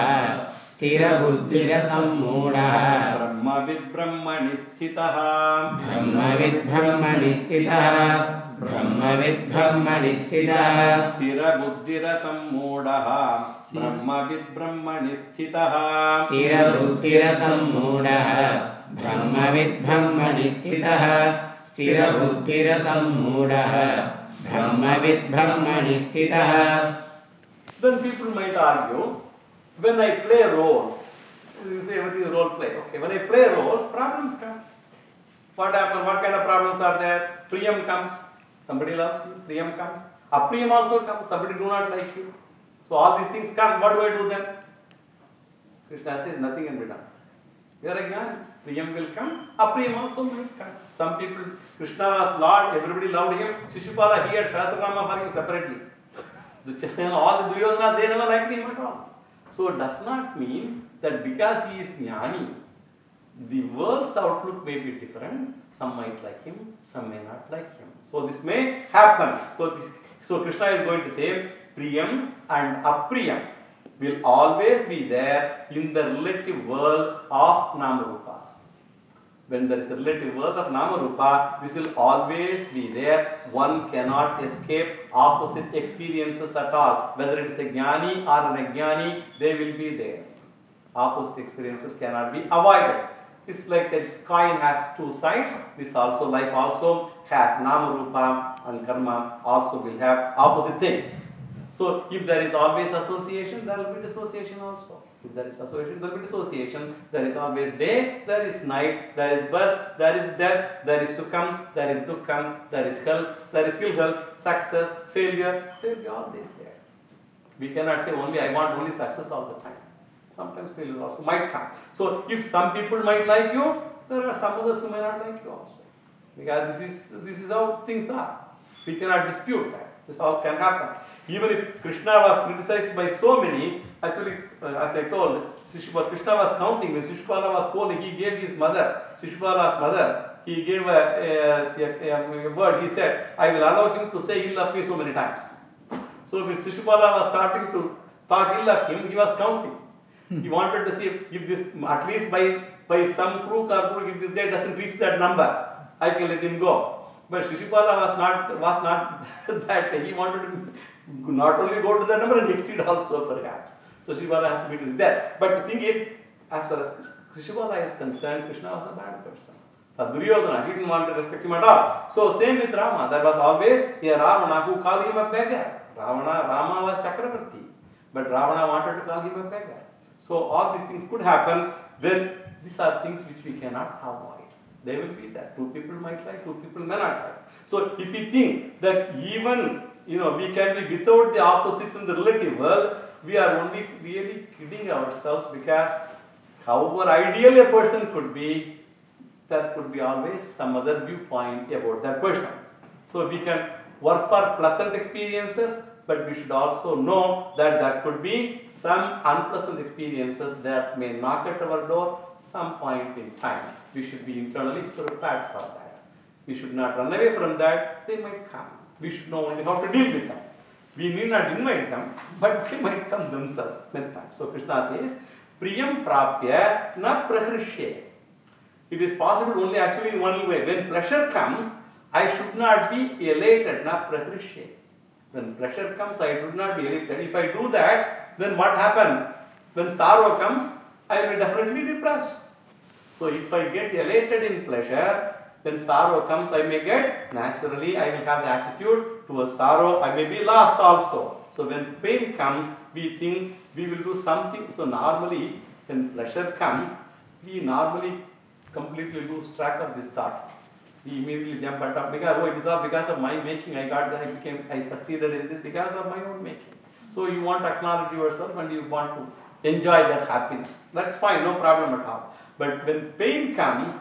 स्थिरबुद्धिरसम्मूढः ब्रह्मविद्ब्रह्मणि स्थितः ब्रह्मविद्ब्रह्मणि स्थितः ब्रह्मविद्ब्रह्मणि स्थितः स्थिरबुद्धिरसम्मूढः ब्रह्मविद्ब्रह्मणि स्थितः स्थिरबुद्धिरसम्मूढः ब्रह्मविद्ब्रह्मणि स्थितः स्थिरबुद्धिरसम्मूढः ब्रह्मविद्ब्रह्मणि स्थितः. Then people might argue, when I play roles, you say everything is role play. Okay, when I play roles, problems come. What happens? What kind of problems are there? Priyam comes, somebody loves you. Priyam comes. Apriyam also comes, somebody do not like you. So all these things come. What do I do then? Krishna says nothing can be done. You are a jnani. Priyam will come, Apriyam also will come. Some people, Krishna was Lord, everybody loved him. Shishupala, he had Sahasranama for him separately. All the Duryodanas, they never liked him at all. So it does not mean that because he is jnani, the world's outlook may be different. Some might like him, some may not like him. So this may happen. So this, so Krishna is going to say, Priyam and Apriyam will always be there in the relative world of Namarupas. When there is a relative world of Namarupa, this will always be there. One cannot escape opposite experiences at all. Whether it is a jnani or an ajnani, they will be there. Opposite experiences cannot be avoided. It's like a coin has two sides. This also, life also has Namarupa and Karma also will have opposite things. So if there is always association, there will be dissociation also. If there is association, there will be dissociation. There is always day, there is night, there is birth, there is death, there is sukham, there is dukkham, there is health, there is ill health, success, failure. There will be all this there. We cannot say only I want only success all the time. Sometimes failure also might come. So if some people might like you, there are some others who may not like you also. Because this is this is how things are. We cannot dispute that. This all can happen. Even if Krishna was criticized by so many, actually, uh, as I told, Shishupala, Krishna was counting. When Shishupala was scolding, he gave his mother, Shishupala's mother, he gave a, a, a, a word. He said, I will allow him to say ill of me so many times. So when Shishupala was starting to talk ill of him, he was counting. He wanted to see if, if this, at least by, by some crook or crook, if this guy doesn't reach that number, I can let him go. But Shishupala was not, was not that. He wanted to not only go to the number and exceed also perhaps. So Shishupala has to meet his death. But the thing is, as far as Shishupala is concerned, Krishna was a bad person. For Duryodhana, he didn't want to respect him at all. So same with Rama. There was always a Ravana who called him a beggar. Ravana, Rama was Chakravarti. But Ravana wanted to call him a beggar. So all these things could happen when these are things which we cannot avoid. They will be there. Two people might like, two people may not like. So if we think that even, you know, we can be without the opposites in the relative world, we are only really kidding ourselves, because however ideal a person could be, there could be always some other viewpoint about that person. So we can work for pleasant experiences, but we should also know that there could be some unpleasant experiences that may knock at our door some point in time. We should be internally prepared for that. We should not run away from that. They might come. We should know only how to deal with them. We need not invite them, but they might come themselves many times. So Krishna says, Priyam prapya na prahrishye. It is possible only actually in one way. When pleasure comes, I should not be elated, na prahrishye. When pleasure comes, I should not be elated. If I do that, then what happens? When sorrow comes, I will be definitely depressed. So if I get elated in pleasure, when sorrow comes, I may get, naturally, I will have the attitude towards sorrow, I may be lost also. So when pain comes, we think we will do something. So normally, when pleasure comes, we normally completely lose track of this thought. We immediately jump at up because, oh, it is all because of my making, I got that, I became, I succeeded in this because of my own making. So you want to acknowledge yourself and you want to enjoy that happiness. That's fine, no problem at all. But when pain comes,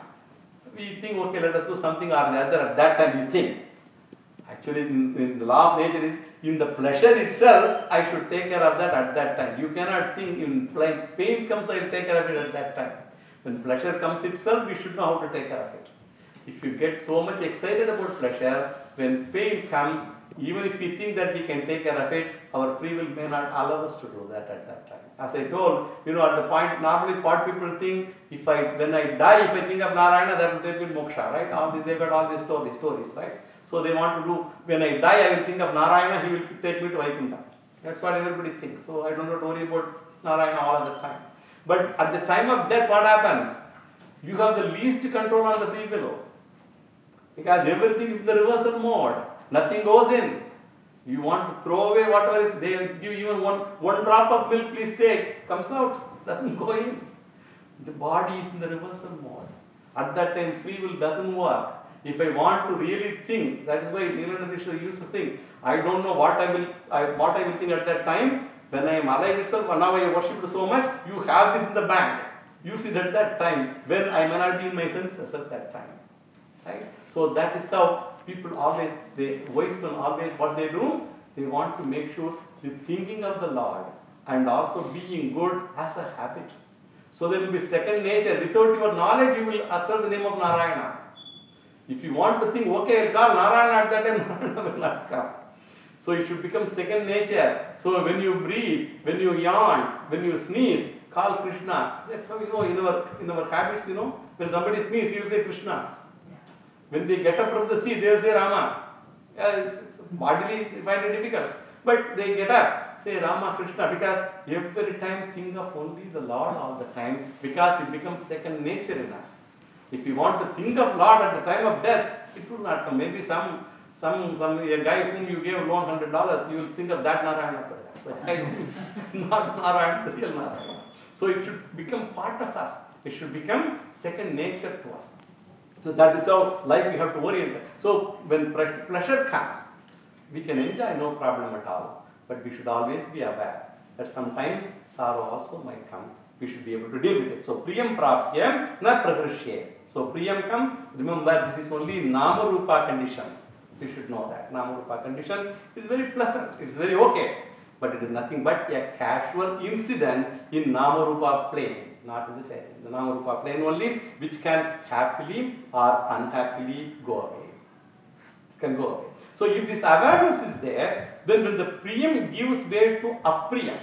we think, okay, let us do something or the other. At that time, we think. Actually, in, in the law of nature is, in the pleasure itself, I should take care of that at that time. You cannot think in like pain comes, I will take care of it at that time. When pleasure comes itself, we should know how to take care of it. If you get so much excited about pleasure, when pain comes, even if we think that we can take care of it, our free will may not allow us to do that at that time. As I told, you know, at the point, normally what people think, if I, when I die, if I think of Narayana, that will take me moksha, right? All these, they got all these stories, stories, right? So they want to do, when I die, I will think of Narayana, he will take me to Vaikuntha. That's what everybody thinks. So I don't have to worry about Narayana all of the time. But at the time of death, what happens? You have the least control on the free will. Because everything is in the reversal mode. Nothing goes in. You want to throw away whatever is, they give even one, one drop of milk, please take, comes out, doesn't go in. The body is in the reversal mode. At that time, free will doesn't work. If I want to really think, that is why Neelanda Dishra used to sing, I don't know what I will, I, what I will think at that time. When I am alive itself, and now I worship so much, you have this in the bank. Use it at that time, when I may not be in my senses at that time. Right? So that is how people always, the wise one always, what they do, they want to make sure the thinking of the Lord and also being good as a habit. So there will be second nature. Without your knowledge, you will utter the name of Narayana. If you want to think, okay, I'll call Narayana at that time, Narayana will not come. So it should become second nature. So when you breathe, when you yawn, when you sneeze, call Krishna. That's how you know in our in our habits, you know, when somebody sneezes, he will say Krishna. When they get up from the seat, they will say Rama. Yeah, it's, it's bodily they find it difficult. But they get up, say Rama, Krishna, because every time think of only the Lord all the time, because it becomes second nature in us. If you want to think of Lord at the time of death, it will not come. Maybe some some some a guy whom you gave loan hundred dollars, you will think of that Narayana perhaps. But I don't, not Narayana, the real Narayana. So it should become part of us. It should become second nature to us. So that is how life we have to orient. So when pleasure comes, we can enjoy, no problem at all. But we should always be aware that sometimes sorrow also might come. We should be able to deal with it. So priyam prapyam na prakrishye. So priyam comes, remember this is only nama rupa condition. We should know that. Nama rupa condition is very pleasant. It's very okay. But it is nothing but a casual incident in nama rupa plane. Not in the Chaitanya. The nama rupa plane only, which can happily or unhappily go away. Can go away. So if this awareness is there, then when the priyam gives way to apriyam,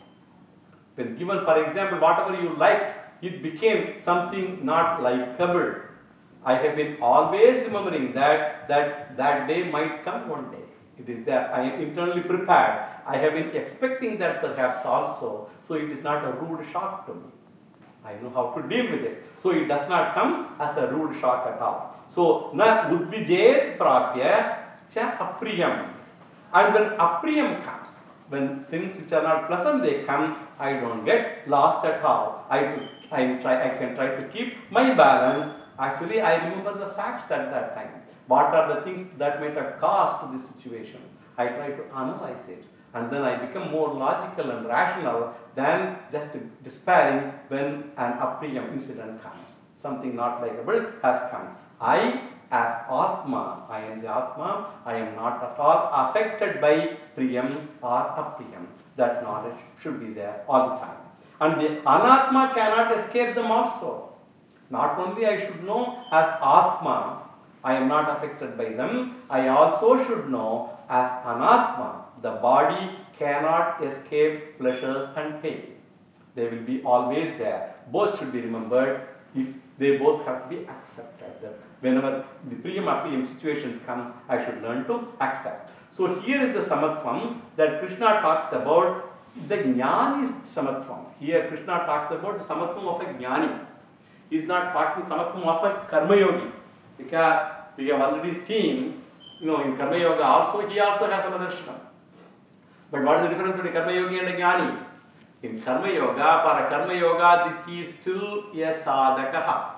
when given, for example, whatever you like, it became something not likable. I have been always remembering that that that day might come one day. It is there. I am internally prepared. I have been expecting that perhaps also. So it is not a rude shock to me. I know how to deal with it. So it does not come as a rude shock at all. So na udvijet prapya cha apriyam. And when apriyam comes, when things which are not pleasant they come, I don't get lost at all. I I try I can try to keep my balance. Actually, I remember the facts at that time. What are the things that might have caused this situation? I try to analyze it. And then I become more logical and rational than just despairing when an apriyam incident comes. Something not likable has come. I, as Atma, I am the Atma, I am not at all affected by priyam or apriyam. That knowledge should be there all the time. And the anatma cannot escape them also. Not only I should know as Atma, I am not affected by them, I also should know as Anatma. The body cannot escape pleasures and pain. They will be always there. Both should be remembered. If they both have to be accepted. Whenever the priyam apriyam situations comes, I should learn to accept. So here is the samatvam that Krishna talks about. The jnani is samatvam. Here Krishna talks about the samatvam of a jnani. He is not talking samatvam of a karma yogi, because we have already seen, you know, in karma yoga also he also has samadarshana. But what is the difference between karma yogi and a jnani? In karma yoga, for a karma yoga, he is still a sadhaka.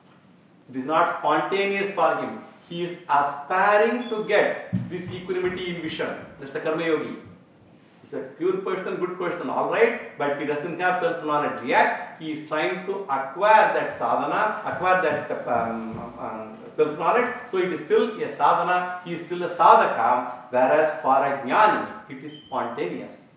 It is not spontaneous for him. He is aspiring to get this equanimity in vision. That's a karma yogi. He's a pure person, good person, all right, but he doesn't have self-knowledge yet. He is trying to acquire that sadhana, acquire that um, um, self-knowledge. So it is still a sadhana, he is still a sadhaka, whereas for a jnani, it is spontaneous.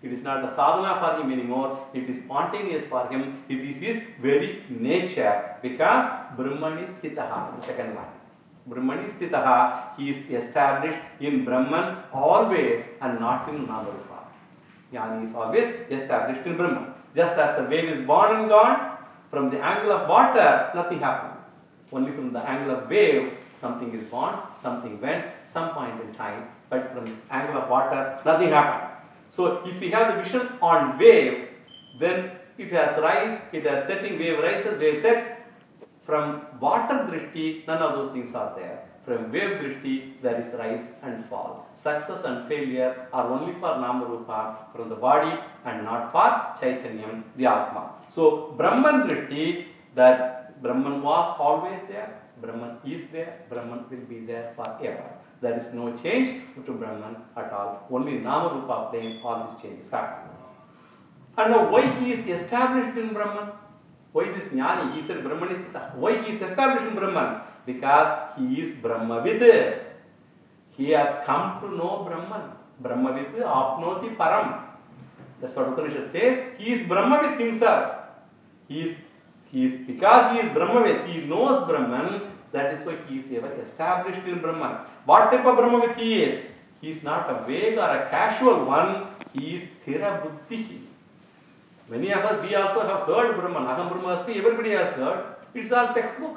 It is not the sadhana for him anymore. It is spontaneous for him. It is his very nature because Brahmani Sthitaha, the second line. Brahmani Sthitaha, he is established in Brahman always and not in Namarupa. Jnani is always established in Brahman. Just as the wave is born and gone, from the angle of water, nothing happened. Only from the angle of wave, something is born, something went, some point in time. But from the angle of water, nothing happened. So if we have the vision on wave, then it has rise, it has setting, wave rises, wave sets. From water drishti, none of those things are there. From wave drishti, there is rise and fall. Success and failure are only for Namarupa from the body and not for Chaitanyam, the Atma. So Brahman drishti, that Brahman was always there, Brahman is there, Brahman will be there forever. There is no change to Brahman at all. Only Namarupa plane, all these changes happen. And now why he is established in Brahman? Why this Jnani? He said Brahman is Sthita. Why he is established in Brahman? Because he is Brahmavid. He has come to know Brahman. Brahmavid apnoti param. That's what Upanishad says. He is Brahmavid himself. He is, he is, because he is Brahmavid, he knows Brahman. That is why he is ever established in Brahman. What type of Brahmavid he is? He is not a vague or a casual one. He is Thira Buddhi. Many of us, we also have heard Brahman. Aham Brahmasmi, everybody has heard. It's all textbook.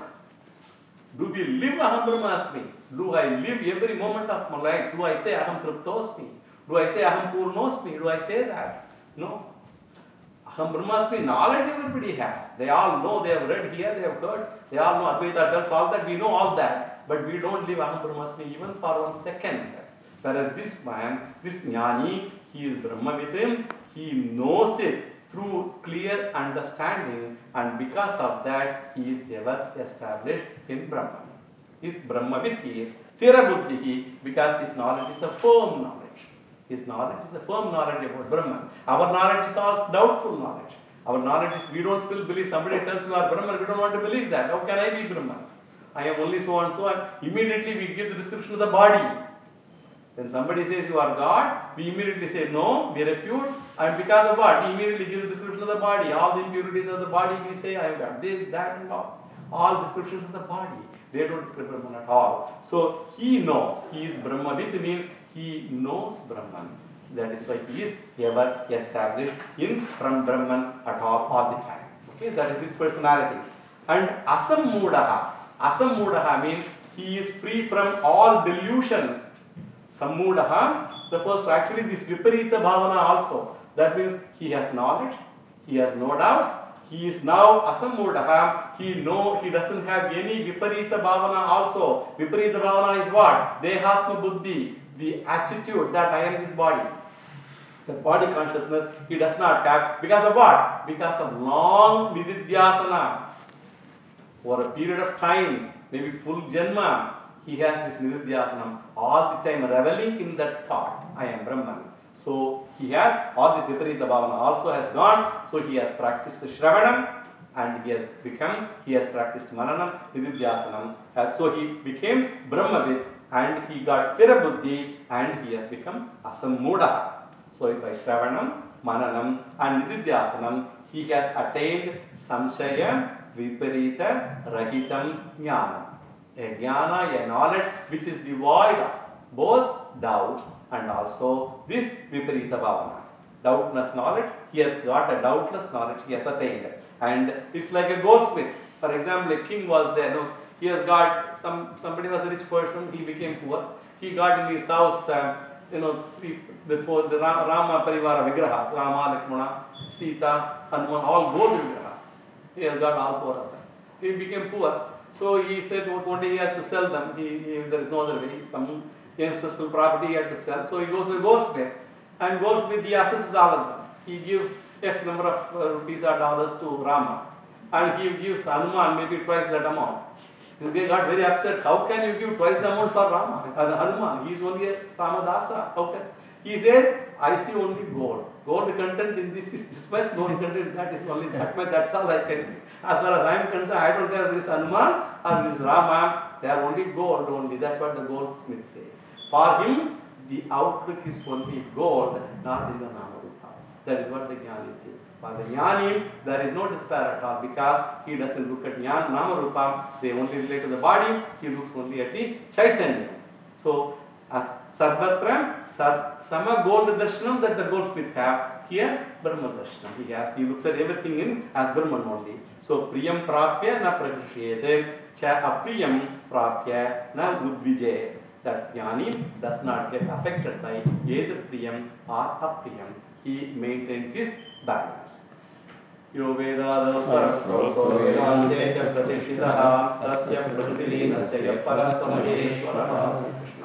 Do we live Aham Brahmasmi? Do I live every moment of my life? Do I say Aham Triptosmi? Do I say Aham Purnosmi? Do I say that? No. Aham Brahmasmi, knowledge everybody has. They all know, they have read here, they have heard. They all know Advaita tells all that. We know all that. But we don't live Aham Brahmasmi even for one second. Whereas this man, this Jnani, he is Brahmavidim, he knows it through clear understanding, and because of that he is ever established in Brahman. His Brahmavid he is Thira Buddhi, because his knowledge is a firm knowledge. His knowledge is a firm knowledge about Brahman. Our knowledge is all doubtful knowledge. Our knowledge is, we don't still believe. Somebody tells you are Brahman, we don't want to believe that. How can I be Brahman? I am only so and so, and immediately we give the description of the body. When somebody says you are God, we immediately say no, we refute, and because of what? We immediately give the description of the body. All the impurities of the body, we say, I have got this, that, and all. All descriptions of the body. They don't describe Brahman at all. So he knows. He is Brahmavid, means he knows Brahman. That is why he is ever established in from Brahman at all, all the time. Okay, that is his personality. And Asammudaha. Asammudaha means he is free from all delusions. Sammudaha, the first, actually this Viparita Bhavana also. That means he has knowledge, he has no doubts, he is now Asammudaha, he know, he doesn't have any Viparita Bhavana also. Viparita Bhavana is what? Dehatma Buddhi, the attitude that I am this body. The body consciousness he does not have. Because of what? Because of long Nididhyasana. For a period of time, maybe full Janma, he has this Nididhyasanam, all the time reveling in that thought, I am Brahman. So he has all this Viparita Bhavana also has gone, so he has practiced Shravanam and he has become, he has practiced Mananam, Nididhyasanam. So he became Brahmavid and he got Thira Buddhi and he has become Asammudaha. So by Shravanam, Mananam and Nididhyasanam, he has attained Samshaya, Viparita, Rahitam, Jnana. A jnana, a knowledge which is devoid of both doubts and also this Viparita Bhavana. Doubtless knowledge, he has got a doubtless knowledge, he has attained. And it's like a goldsmith. For example, a king was there, no, he has got, some somebody was a rich person, he became poor. He got in his house, uh, you know, before the Rama Parivara Vigrahas, Rama, Lakshmana, Sita, Hanuman, all gold Vigrahas. He has got all four of them. He became poor. So he said one day he has to sell them. He, he, there is no other way. Some ancestral property he had to sell. So he goes to a goldsmith. And goldsmith, he assesses all of them. He gives X number of uh, rupees or dollars to Rama. And he gives Hanuman maybe twice that amount. They got very upset. How can you give twice the amount for Rama? Hanuman, he is only a Ramadasa. How can? He says, I see only gold. Gold content in this is this much, gold content that is only that much, that's all I can. As far as I am concerned, I don't care if this Hanuman or this Rama, they are only gold only. That's what the goldsmith says. For him, the outlook is only gold, not in the Namarupa. That is what the Jnani thinks. For the Jnani, there is no despair at all because he doesn't look at Jnana, Nama Rupa, they only relate to the body, he looks only at the Chaitanya. So, as Sarvatra, Sama gold darshanam that the goldsmith have. Here, Brahma darshanam. He has, he looks at everything in as Brahman only. So, Priyam Prapya na Prakrishyete, Cha Apriyam Prapya na Udvijayate. That Jnani does not get affected by either Priyam or Apriyam. He maintains his balance. Yo Vedada Sarvapro Vedante Cha Pratishitaha Tasya Pratilina Saya Parasamayeshwaraha